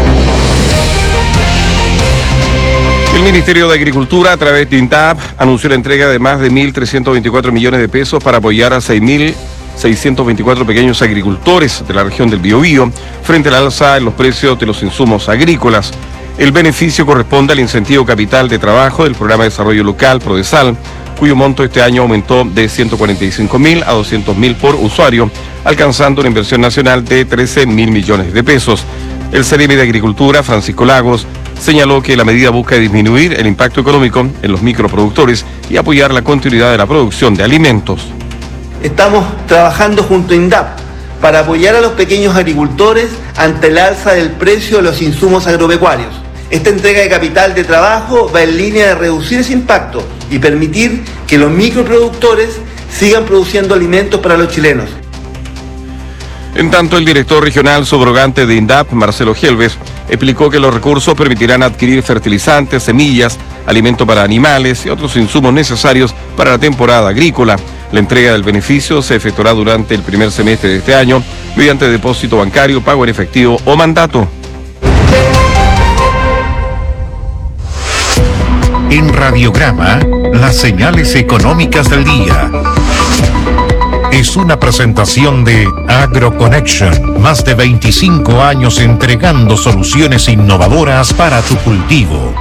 El Ministerio de Agricultura, a través de INDAP, anunció la entrega de más de 1.324 millones de pesos para apoyar a 6.624 pequeños agricultores de la región del Biobío frente al alza en los precios de los insumos agrícolas. El beneficio corresponde al incentivo capital de trabajo del Programa de Desarrollo Local, PRODESAL, cuyo monto este año aumentó de 145.000 a 200.000 por usuario, alcanzando una inversión nacional de 13.000 millones de pesos. El CEREMI de Agricultura, Francisco Lagos, señaló que la medida busca disminuir el impacto económico en los microproductores y apoyar la continuidad de la producción de alimentos. Estamos trabajando junto a INDAP para apoyar a los pequeños agricultores ante el alza del precio de los insumos agropecuarios. Esta entrega de capital de trabajo va en línea de reducir ese impacto y permitir que los microproductores sigan produciendo alimentos para los chilenos. En tanto, el director regional subrogante de INDAP, Marcelo Gelves, explicó que los recursos permitirán adquirir fertilizantes, semillas, alimento para animales y otros insumos necesarios para la temporada agrícola. La entrega del beneficio se efectuará durante el primer semestre de este año mediante depósito bancario, pago en efectivo o mandato. En Radiograma, las señales económicas del día. Es una presentación de AgroConnection, más de 25 años entregando soluciones innovadoras para tu cultivo.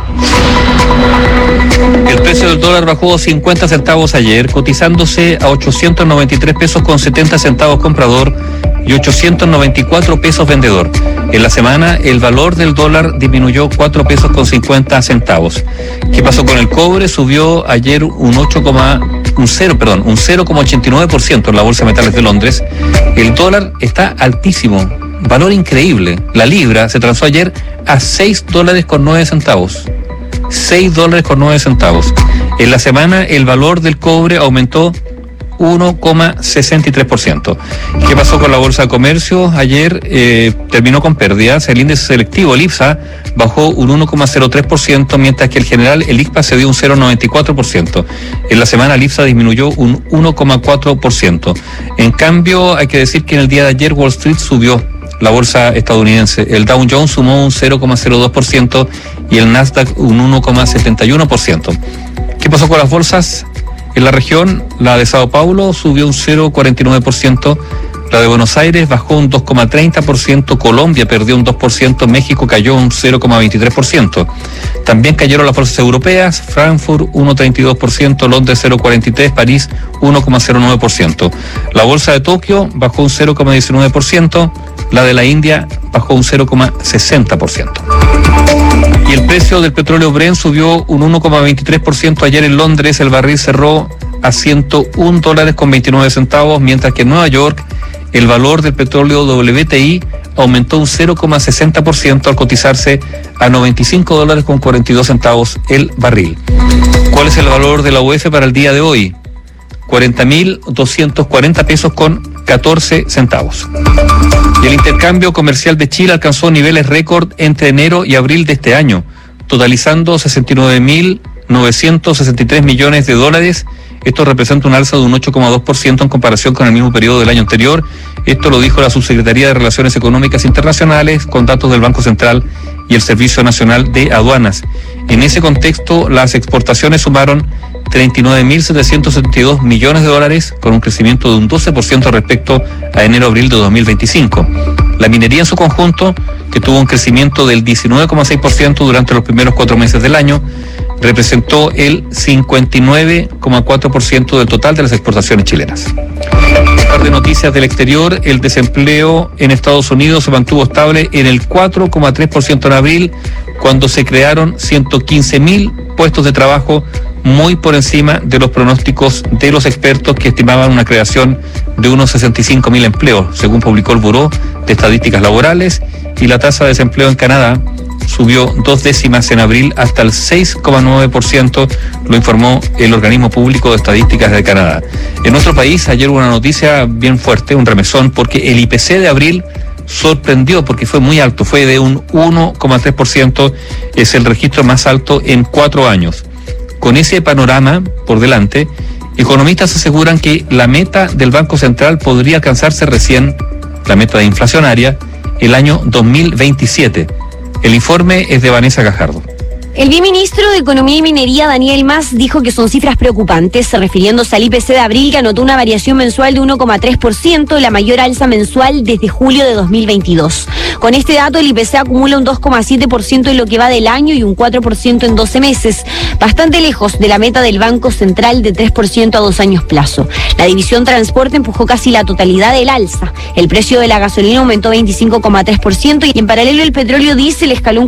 El precio del dólar bajó 50 centavos ayer, cotizándose a 893 pesos con 70 centavos comprador y 894 pesos vendedor. En la semana, el valor del dólar disminuyó 4 pesos con 50 centavos. ¿Qué pasó con el cobre? Subió ayer un 0,89% en la Bolsa de Metales de Londres. El dólar está altísimo, valor increíble. La libra se transó ayer a $6.09. $6.09. En la semana, el valor del cobre aumentó 1,63%. ¿Qué pasó con la Bolsa de Comercio? Ayer terminó con pérdidas. El índice selectivo, el IPSA, bajó un 1,03%, mientras que el general, el ICPA, se dio un 0,94%. En la semana, el IPSA disminuyó un 1,4%. En cambio, hay que decir que en el día de ayer Wall Street subió. La bolsa estadounidense, el Dow Jones sumó un 0,02% y el Nasdaq un 1,71%. ¿Qué pasó con las bolsas? En la región, la de Sao Paulo subió un 0,49%, la de Buenos Aires bajó un 2,30%, Colombia perdió un 2%, México cayó un 0,23%. También cayeron las bolsas europeas, Frankfurt 1,32%, Londres 0,43%, París 1,09%. La bolsa de Tokio bajó un 0,19%, La de la India bajó un 0,60%. Y el precio del petróleo Brent subió un 1,23% ayer en Londres. El barril cerró a $101.29, mientras que en Nueva York el valor del petróleo WTI aumentó un 0,60% al cotizarse a $95.42 el barril. ¿Cuál es el valor de la UF para el día de hoy? 40.240 pesos con 14 centavos. Y el intercambio comercial de Chile alcanzó niveles récord entre enero y abril de este año, totalizando 69.963 millones de dólares. Esto representa un alza de un 8,2% en comparación con el mismo periodo del año anterior. Esto lo dijo la Subsecretaría de Relaciones Económicas Internacionales con datos del Banco Central y el Servicio Nacional de Aduanas. En ese contexto, las exportaciones sumaron 39.772 millones de dólares, con un crecimiento de un 12% respecto a enero-abril de 2025. La minería en su conjunto, que tuvo un crecimiento del 19,6% durante los primeros 4 meses del año, representó el 59,4% del total de las exportaciones chilenas. Un par de noticias del exterior. El desempleo en Estados Unidos se mantuvo estable en el 4,3% en abril, cuando se crearon 115.000 puestos de trabajo, muy por encima de los pronósticos de los expertos, que estimaban una creación de unos 65.000 empleos, según publicó el Buró de Estadísticas Laborales. Y la tasa de desempleo en Canadá subió 2 décimas en abril hasta el 6,9%, lo informó el organismo público de estadísticas de Canadá. En nuestro país, ayer hubo una noticia bien fuerte, un remesón, porque el IPC de abril sorprendió porque fue muy alto, fue de un 1,3%, es el registro más alto en 4 años. Con ese panorama por delante, economistas aseguran que la meta del Banco Central podría alcanzarse recién, la meta inflacionaria, el año 2027. El informe es de Vanessa Gajardo. El viceministro de Economía y Minería, Daniel Mas, dijo que son cifras preocupantes, refiriéndose al IPC de abril, que anotó una variación mensual de 1,3%, la mayor alza mensual desde julio de 2022. Con este dato, el IPC acumula un 2,7% en lo que va del año y un 4% en 12 meses, bastante lejos de la meta del Banco Central de 3% a 2 años plazo. La división transporte empujó casi la totalidad del alza. El precio de la gasolina aumentó 25,3% y en paralelo el petróleo diésel escaló un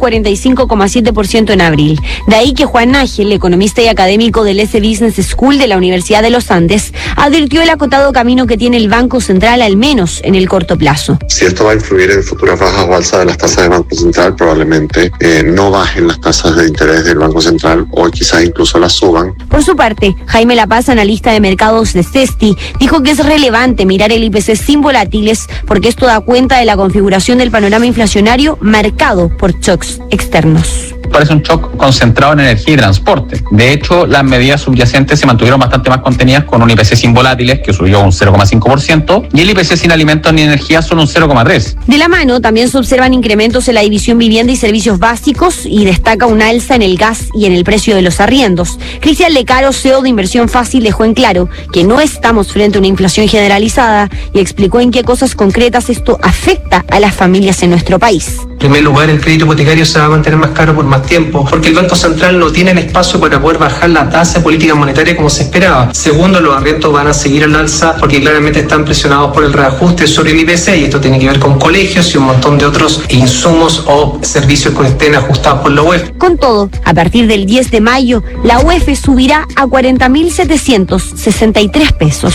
45,7% en abril. De ahí que Juan Nájel, economista y académico del S Business School de la Universidad de los Andes, advirtió el acotado camino que tiene el Banco Central, al menos en el corto plazo. Si esto va a influir en futuras bajas o alzas de las tasas del Banco Central, probablemente no bajen las tasas de interés del Banco Central o quizás incluso las suban. Por su parte, Jaime Lapaz, analista de mercados de CESTI, dijo que es relevante mirar el IPC sin volátiles porque esto da cuenta de la configuración del panorama inflacionario marcado por shocks externos. Parece un shock concentrado en energía y transporte. De hecho, las medidas subyacentes se mantuvieron bastante más contenidas, con un IPC sin volátiles que subió un 0,5% y el IPC sin alimentos ni energía solo un 0,3%. De la mano también se observan incrementos en la división vivienda y servicios básicos y destaca un alza en el gas y en el precio de los arriendos. Cristian Lecaro, CEO de Inversión Fácil, dejó en claro que no estamos frente a una inflación generalizada y explicó en qué cosas concretas esto afecta a las familias en nuestro país. En primer lugar, el crédito hipotecario se va a mantener más caro por más tiempo, porque el Banco Central no tiene el espacio para poder bajar la tasa de política monetaria como se esperaba. Segundo, los arriendos van a seguir al alza porque claramente están presionados por el reajuste sobre el IPC, y esto tiene que ver con colegios y un montón de otros insumos o servicios que estén ajustados por la UEF. Con todo, a partir del 10 de mayo, la UEF subirá a 40.763 pesos.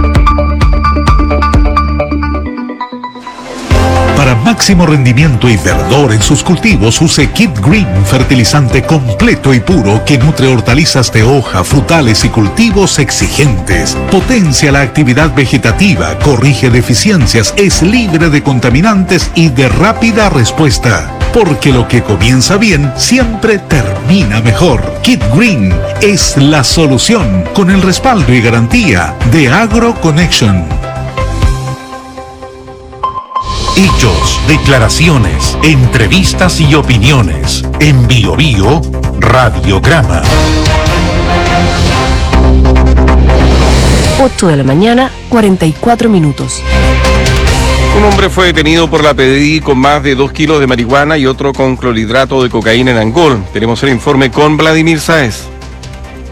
Para máximo rendimiento y verdor en sus cultivos, use Kit Green, fertilizante completo y puro que nutre hortalizas de hoja, frutales y cultivos exigentes. Potencia la actividad vegetativa, corrige deficiencias, es libre de contaminantes y de rápida respuesta. Porque lo que comienza bien siempre termina mejor. Kit Green es la solución, con el respaldo y garantía de AgroConnection. Hechos, declaraciones, entrevistas y opiniones. En Bio Bio Radiograma. 8 de la mañana, 44 minutos. Un hombre fue detenido por la PDI con más de 2 kilos de marihuana y otro con clorhidrato de cocaína en Angol. Tenemos el informe con Vladimir Sáez.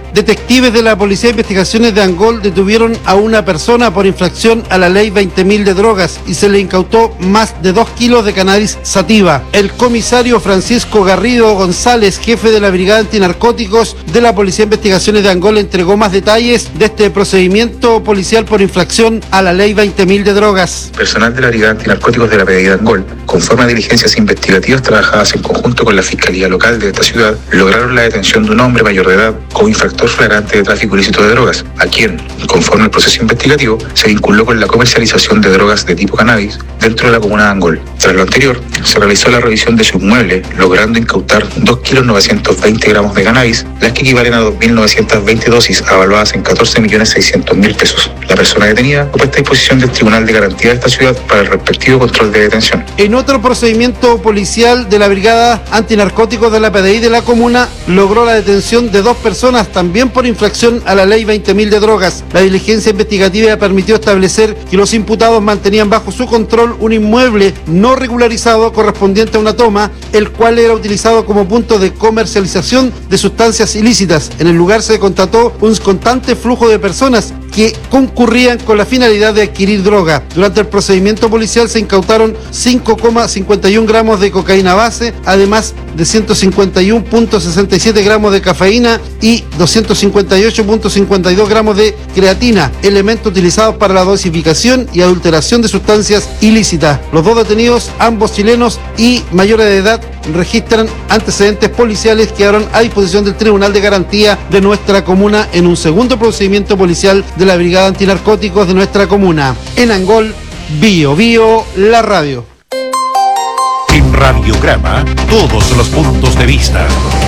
Detectives de la Policía de Investigaciones de Angol detuvieron a una persona por infracción a la ley 20.000 de drogas y se le incautó más de 2 kilos de cannabis sativa. El comisario Francisco Garrido González, jefe de la Brigada Antinarcóticos de la Policía de Investigaciones de Angol, entregó más detalles de este procedimiento policial por infracción a la ley 20.000 de drogas. Personal de la Brigada Antinarcóticos de la PDI de Angol, conforme a diligencias investigativas trabajadas en conjunto con la Fiscalía Local de esta ciudad, lograron la detención de un hombre mayor de edad como infractor flagrante de tráfico ilícito de drogas, a quien, conforme al proceso investigativo, se vinculó con la comercialización de drogas de tipo cannabis dentro de la comuna de Angol. Tras lo anterior, se realizó la revisión de su inmueble, logrando incautar 2,920 kilos de cannabis, las que equivalen a 2.920 dosis, avaluadas en 14.600.000 pesos. La persona detenida fue puesta a disposición del Tribunal de Garantía de esta ciudad para el respectivo control de detención. En otro procedimiento policial de la Brigada Antinarcóticos de la PDI de la comuna, logró la detención de 2 personas también por infracción a la ley 20.000 de drogas. La diligencia investigativa permitió establecer que los imputados mantenían bajo su control un inmueble no regularizado correspondiente a una toma, el cual era utilizado como punto de comercialización de sustancias ilícitas. En el lugar se constató un constante flujo de personas que concurrían con la finalidad de adquirir droga. Durante el procedimiento policial se incautaron 5,51 gramos de cocaína base, además de 151,67 gramos de cafeína y 258,52 gramos de creatina, elementos utilizados para la dosificación y adulteración de sustancias ilícitas. Los 2 detenidos, ambos chilenos y mayores de edad, registran antecedentes policiales que quedaron a disposición del Tribunal de Garantía de nuestra comuna en un segundo procedimiento policial de la Brigada Antinarcóticos de nuestra comuna. En Angol, Bio Bio, la radio. En Radiograma, todos los puntos de vista.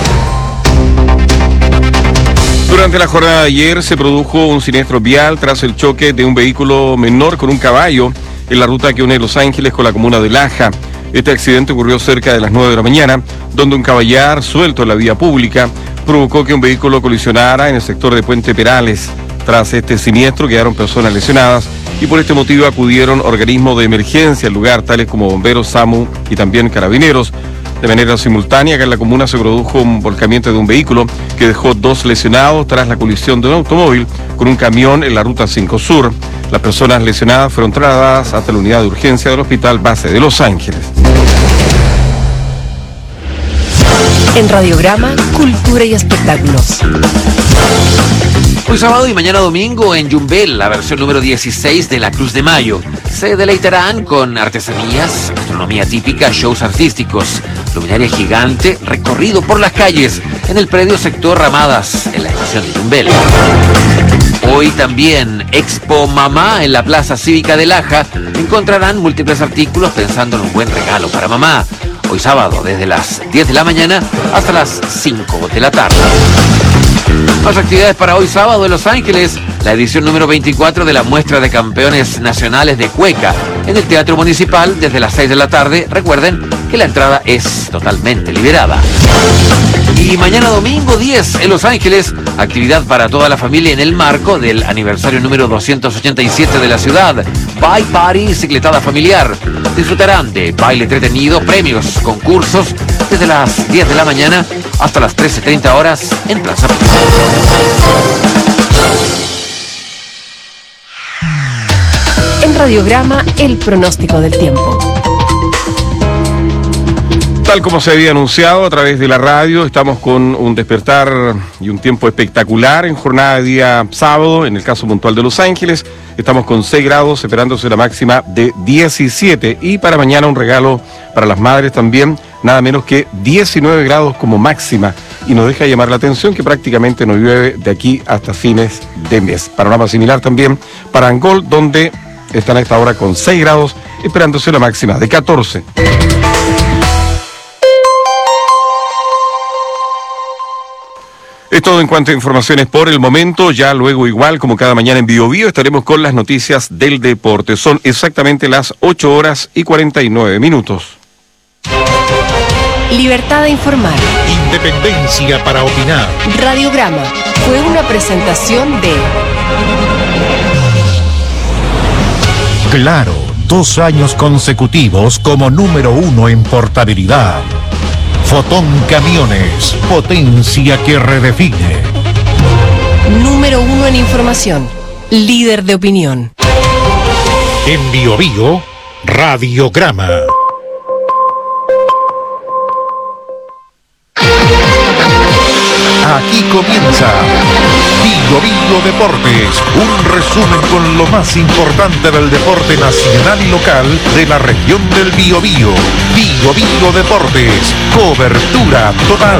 Durante la jornada de ayer se produjo un siniestro vial tras el choque de un vehículo menor con un caballo en la ruta que une Los Ángeles con la comuna de Laja. Este accidente ocurrió cerca de las 9 de la mañana, donde un caballar suelto en la vía pública provocó que un vehículo colisionara en el sector de Puente Perales. Tras este siniestro quedaron personas lesionadas y por este motivo acudieron organismos de emergencia al lugar, tales como bomberos, SAMU y también carabineros. De manera simultánea, acá en la comuna se produjo un volcamiento de un vehículo que dejó 2 lesionados tras la colisión de un automóvil con un camión en la ruta 5 Sur. Las personas lesionadas fueron trasladadas hasta la unidad de urgencia del Hospital Base de Los Ángeles. En Radiograma, Cultura y Espectáculos. Hoy sábado y mañana domingo en Yumbel, la versión número 16 de la Cruz de Mayo. Se deleitarán con artesanías, gastronomía típica, shows artísticos, luminaria gigante, recorrido por las calles en el predio sector Ramadas, en la estación de Yumbel. Hoy también Expo Mamá en la Plaza Cívica de Laja. Encontrarán múltiples artículos pensando en un buen regalo para mamá. Hoy sábado desde las 10 de la mañana hasta las 5 de la tarde. Más actividades para hoy sábado en Los Ángeles, la edición número 24 de la muestra de campeones nacionales de cueca en el Teatro Municipal desde las 6 de la tarde. Recuerden que la entrada es totalmente liberada. Y mañana domingo 10 en Los Ángeles, actividad para toda la familia en el marco del aniversario número 287 de la ciudad. Bike Party, bicicletada familiar. Disfrutarán de baile entretenido, premios, concursos, desde las 10 de la mañana hasta las 13:30 horas en Plaza Paz. En Radiograma, el pronóstico del tiempo. Tal como se había anunciado a través de la radio, estamos con un despertar y un tiempo espectacular en jornada de día sábado, en el caso puntual de Los Ángeles. Estamos con 6 grados, esperándose la máxima de 17. Y para mañana un regalo para las madres también, nada menos que 19 grados como máxima. Y nos deja llamar la atención que prácticamente no llueve de aquí hasta fines de mes. Panorama similar también para Angol, donde están a esta hora con 6 grados, esperándose la máxima de 14. Es todo en cuanto a informaciones por el momento. Ya luego, igual como cada mañana en Bio Bio, estaremos con las noticias del deporte. Son exactamente las 8 horas y 49 minutos. Libertad de informar. Independencia para opinar. Radiograma fue una presentación de... Claro, 2 años consecutivos como número 1 en portabilidad. Fotón Camiones, potencia que redefine. número 1 en información, líder de opinión. En Biobío, Radiograma. Aquí comienza Biobío Deportes, un resumen con lo más importante del deporte nacional y local de la región del Biobío. Biobío Deportes, cobertura total.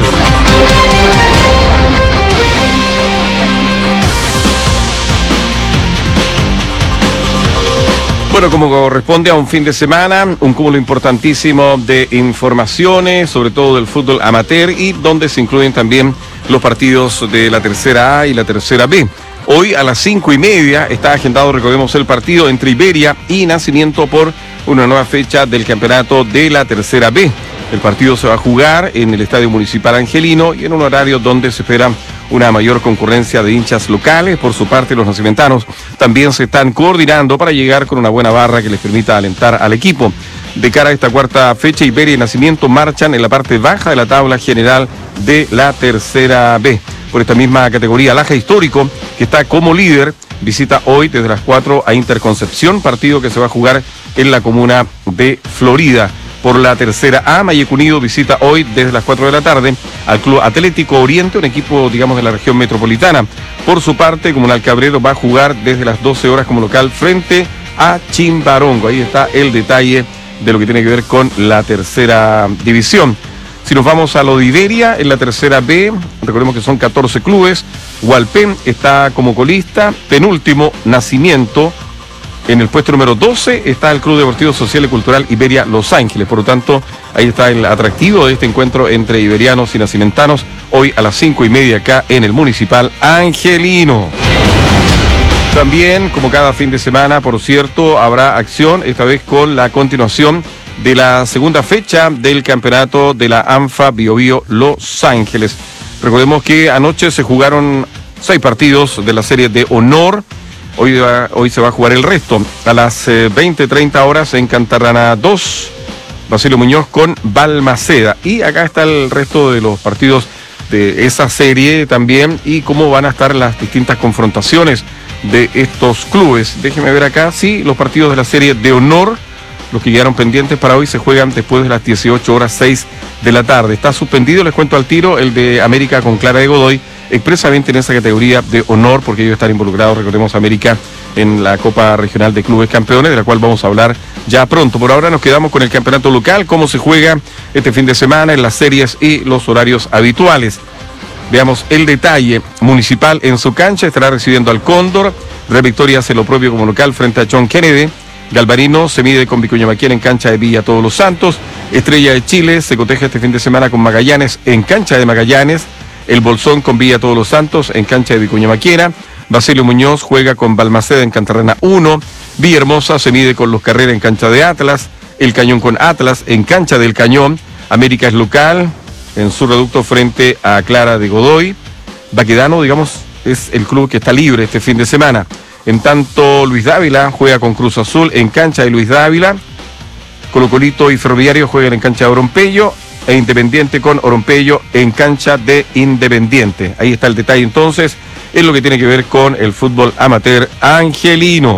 Bueno, como corresponde a un fin de semana, un cúmulo importantísimo de informaciones, sobre todo del fútbol amateur, y donde se incluyen también los partidos de la tercera A y la tercera B. Hoy a las 5:30 está agendado, recordemos, el partido entre Iberia y Nacimiento por una nueva fecha del campeonato de la tercera B. El partido se va a jugar en el Estadio Municipal Angelino y en un horario donde se espera una mayor concurrencia de hinchas locales. Por su parte, los nacimentanos también se están coordinando para llegar con una buena barra que les permita alentar al equipo. De cara a esta cuarta fecha, Iberia y Nacimiento marchan en la parte baja de la tabla general de la tercera B. Por esta misma categoría, Laja Histórico, que está como líder, visita hoy desde las 4 a Interconcepción, partido que se va a jugar en la comuna de Florida. Por la tercera A, Mayeco Unido visita hoy desde las 4 de la tarde al Club Atlético Oriente, un equipo, digamos, de la región metropolitana. Por su parte, Comunal Cabrero va a jugar desde las 12 horas como local frente a Chimbarongo. Ahí está el detalle de lo que tiene que ver con la tercera división. Si nos vamos a lo de Iberia, en la tercera B, recordemos que son 14 clubes. Hualpén está como colista, penúltimo Nacimiento. En el puesto número 12 está el Club Deportivo Social y Cultural Iberia Los Ángeles. Por lo tanto, ahí está el atractivo de este encuentro entre iberianos y nacimentanos, hoy a las 5:30 acá en el Municipal Angelino. También, como cada fin de semana, por cierto, habrá acción, esta vez con la continuación de la segunda fecha del campeonato de la ANFA Biobío Los Ángeles. Recordemos que anoche se jugaron 6 partidos de la serie de honor. Hoy se va a jugar el resto. A las 20:30 horas en Cantarrana 2, Basilio Muñoz con Balmaceda. Y acá está el resto de los partidos de esa serie también y cómo van a estar las distintas confrontaciones de estos clubes. Déjenme ver acá, sí, los partidos de la serie de honor, los que quedaron pendientes para hoy, se juegan después de las 18 horas 6 de la tarde. Está suspendido, les cuento al tiro, el de América con Clara de Godoy, expresamente en esa categoría de honor, porque ellos están involucrados, recordemos, América en la Copa Regional de Clubes Campeones, de la cual vamos a hablar ya pronto. Por ahora nos quedamos con el campeonato local, cómo se juega este fin de semana en las series y los horarios habituales. Veamos el detalle. Municipal en su cancha estará recibiendo al Cóndor. Red Victoria hace lo propio como local frente a John Kennedy. Galvarino se mide con Vicuña Maquena en cancha de Villa Todos los Santos. Estrella de Chile se coteja este fin de semana con Magallanes en cancha de Magallanes. El Bolsón con Villa Todos los Santos en cancha de Vicuña Maquena. Basilio Muñoz juega con Balmaceda en Cantarrana 1. Villahermosa se mide con Los Carrera en cancha de Atlas. El Cañón con Atlas en cancha del Cañón. América es local en su reducto frente a Clara de Godoy. Baquedano, digamos, es el club que está libre este fin de semana. En tanto, Luis Dávila juega con Cruz Azul en cancha de Luis Dávila. Colo Colito y Ferroviario juegan en cancha de Orompello. E Independiente con Orompello en cancha de Independiente. Ahí está el detalle entonces en lo que tiene que ver con el fútbol amateur angelino.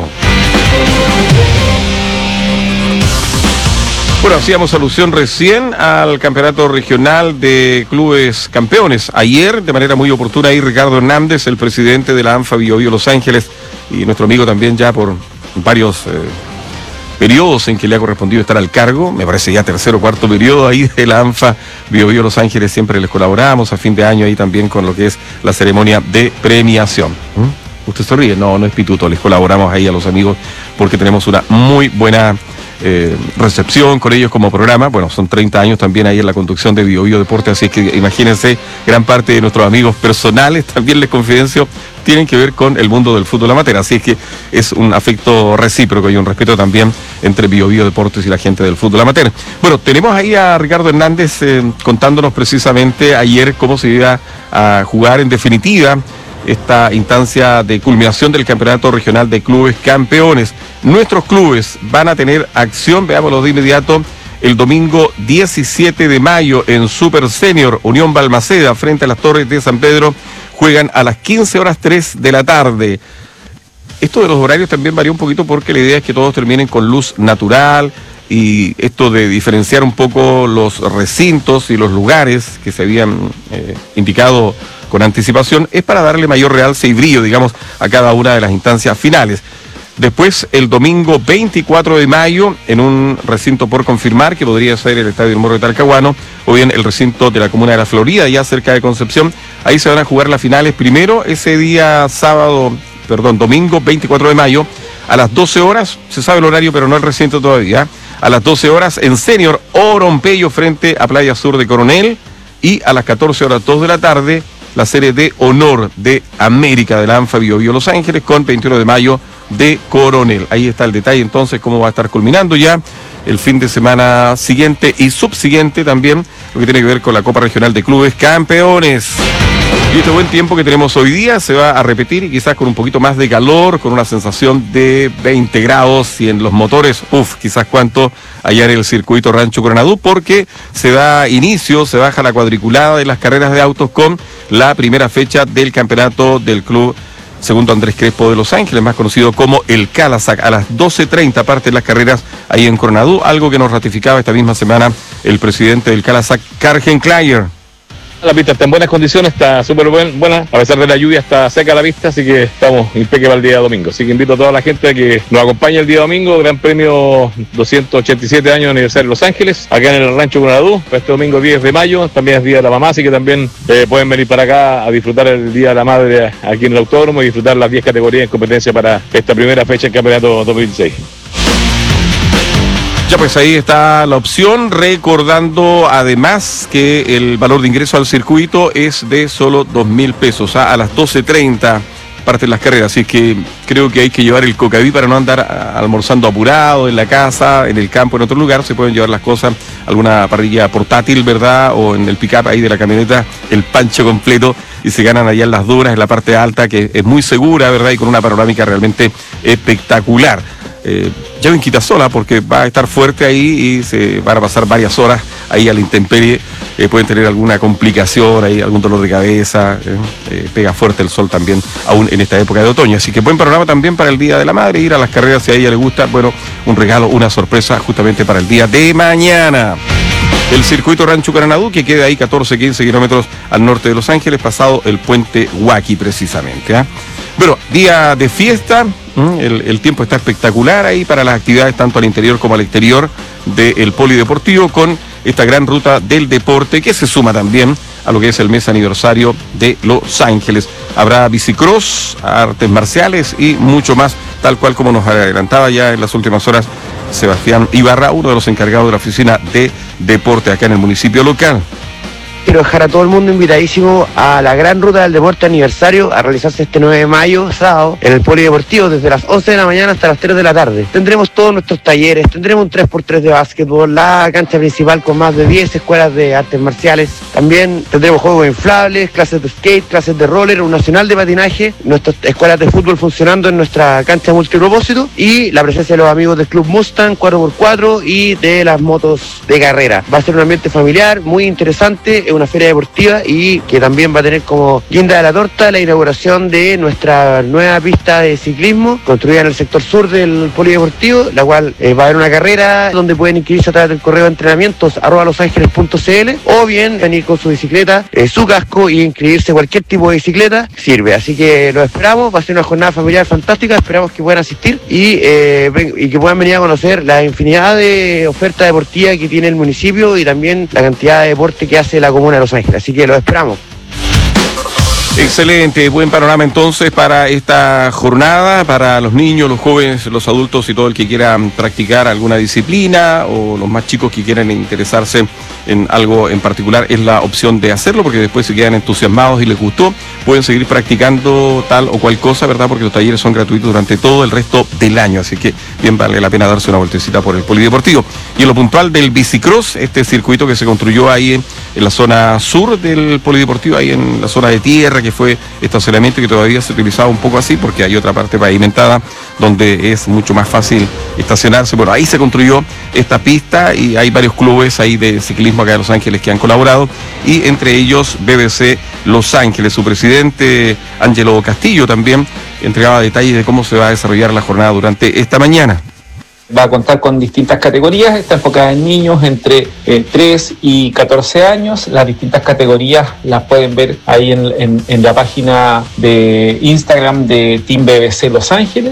Bueno, hacíamos alusión recién al campeonato regional de clubes campeones. Ayer, de manera muy oportuna, ahí Ricardo Hernández, el presidente de la ANFA Biobío Los Ángeles, y nuestro amigo también ya por varios periodos en que le ha correspondido estar al cargo, me parece ya tercer o cuarto periodo ahí de la ANFA Biobío Los Ángeles, siempre les colaboramos a fin de año ahí también con lo que es la ceremonia de premiación. ¿Usted se ríe? No, no es pituto, les colaboramos ahí a los amigos porque tenemos una muy buena recepción con ellos como programa. Bueno, son 30 años también ahí en la conducción de Biobío Deporte, así que imagínense, gran parte de nuestros amigos personales, también les confidencio, tienen que ver con el mundo del fútbol amateur, así es que es un afecto recíproco y un respeto también entre Biobío Deportes y la gente del fútbol amateur. Bueno, tenemos ahí a Ricardo Hernández contándonos precisamente ayer cómo se iba a jugar en definitiva esta instancia de culminación del Campeonato Regional de Clubes Campeones. Nuestros clubes van a tener acción, veámoslo de inmediato, el domingo 17 de mayo en Super Senior, Unión Balmaceda frente a las Torres de San Pedro juegan a las 15:03 de la tarde. Esto de los horarios también varía un poquito porque la idea es que todos terminen con luz natural, y esto de diferenciar un poco los recintos y los lugares que se habían indicado con anticipación es para darle mayor realce y brillo, digamos, a cada una de las instancias finales. Después, el domingo 24 de mayo, en un recinto por confirmar, que podría ser el Estadio del Morro de Talcahuano, o bien el recinto de la comuna de La Florida, ya cerca de Concepción, ahí se van a jugar las finales primero, ese día domingo 24 de mayo, a las 12 horas, se sabe el horario, pero no el recinto todavía, a las 12 horas en Senior, Orompeyo frente a Playa Sur de Coronel, y a las 14 horas 2 de la tarde, la serie de honor de América de la ANFA Biobío Los Ángeles con 21 de mayo de Coronel. Ahí está el detalle entonces, cómo va a estar culminando ya el fin de semana siguiente y subsiguiente también, lo que tiene que ver con la Copa Regional de Clubes Campeones. Y este buen tiempo que tenemos hoy día se va a repetir y quizás con un poquito más de calor, con una sensación de 20 grados y en los motores, quizás cuánto allá en el circuito Rancho Coronadú, porque se da inicio, se baja la cuadriculada de las carreras de autos con la primera fecha del campeonato del club Segundo Andrés Crespo de Los Ángeles, más conocido como el Calasac. A las 12:30 parten las carreras ahí en Coronadú, algo que nos ratificaba esta misma semana el presidente del Calasac, Cargen Clayer. La pista está en buenas condiciones, está súper buena, a pesar de la lluvia está seca la pista, así que estamos impecables el día domingo. Así que invito a toda la gente a que nos acompañe el día domingo, Gran Premio 287 años de aniversario de Los Ángeles, acá en el Rancho Coronadú, este domingo 10 de mayo, también es Día de la Mamá, así que también pueden venir para acá a disfrutar el Día de la Madre aquí en el Autódromo y disfrutar las 10 categorías en competencia para esta primera fecha del Campeonato 2016. Ya pues ahí está la opción, recordando además que el valor de ingreso al circuito es de solo 2.000 pesos, a las 12:30 parten las carreras, así que creo que hay que llevar el cocaví para no andar almorzando apurado en la casa, en el campo, en otro lugar. Se pueden llevar las cosas, alguna parrilla portátil, ¿verdad? O en el pick-up ahí de la camioneta, el pancho completo, y se ganan allá en las duras, en la parte alta, que es muy segura, ¿verdad? Y con una panorámica realmente espectacular. Lleven quitasola porque va a estar fuerte ahí y se van a pasar varias horas ahí a la intemperie. Pueden tener alguna complicación, ahí algún dolor de cabeza, pega fuerte el sol también, aún en esta época de otoño. Así que buen panorama también para el Día de la Madre, ir a las carreras si a ella le gusta. Bueno, un regalo, una sorpresa justamente para el día de mañana. El circuito Rancho Coronadú, que queda ahí 14-15 kilómetros al norte de Los Ángeles, pasado el puente Huaki precisamente. Bueno, día de fiesta, el tiempo está espectacular ahí para las actividades tanto al interior como al exterior del polideportivo, con esta gran ruta del deporte que se suma también a lo que es el mes aniversario de Los Ángeles. Habrá bicicross, artes marciales y mucho más, tal cual como nos adelantaba ya en las últimas horas Sebastián Ibarra, uno de los encargados de la oficina de deporte acá en el municipio local. Quiero dejar a todo el mundo invitadísimo a la gran ruta del deporte aniversario a realizarse este 9 de mayo, sábado, en el polideportivo desde las 11 de la mañana hasta las 3 de la tarde. Tendremos todos nuestros talleres, tendremos un 3x3 de básquetbol, la cancha principal con más de 10 escuelas de artes marciales. También tendremos juegos inflables, clases de skate, clases de roller, un nacional de patinaje, nuestras escuelas de fútbol funcionando en nuestra cancha multipropósito y la presencia de los amigos del Club Mustang 4x4 y de las motos de carrera. Va a ser un ambiente familiar muy interesante, una feria deportiva y que también va a tener como guinda de la torta la inauguración de nuestra nueva pista de ciclismo construida en el sector sur del polideportivo, la cual va a haber una carrera donde pueden inscribirse a través del correo de entrenamientos @losangeles.cl o bien venir con su bicicleta, su casco y inscribirse cualquier tipo de bicicleta sirve, así que los esperamos, va a ser una jornada familiar fantástica, esperamos que puedan asistir y que puedan venir a conocer la infinidad de ofertas deportivas que tiene el municipio y también la cantidad de deporte que hace la comuna de Los Ángeles, así que los esperamos. Excelente, buen panorama entonces para esta jornada, para los niños, los jóvenes, los adultos y todo el que quiera practicar alguna disciplina o los más chicos que quieran interesarse en algo en particular, es la opción de hacerlo, porque después se quedan entusiasmados y les gustó, pueden seguir practicando tal o cual cosa, ¿verdad? Porque los talleres son gratuitos durante todo el resto del año, así que bien vale la pena darse una vueltecita por el polideportivo. Y en lo puntual del bicicross, este circuito que se construyó ahí en la zona sur del polideportivo, ahí en la zona de tierra, que fue estacionamiento que todavía se utilizaba un poco así, porque hay otra parte pavimentada donde es mucho más fácil estacionarse. Bueno, ahí se construyó esta pista y hay varios clubes ahí de ciclismo acá de Los Ángeles que han colaborado, y entre ellos BBC Los Ángeles. Su presidente, Ángelo Castillo, también entregaba detalles de cómo se va a desarrollar la jornada durante esta mañana. Va a contar con distintas categorías, está enfocada en niños entre 3 y 14 años. Las distintas categorías las pueden ver ahí en la página de Instagram de Team BBC Los Ángeles.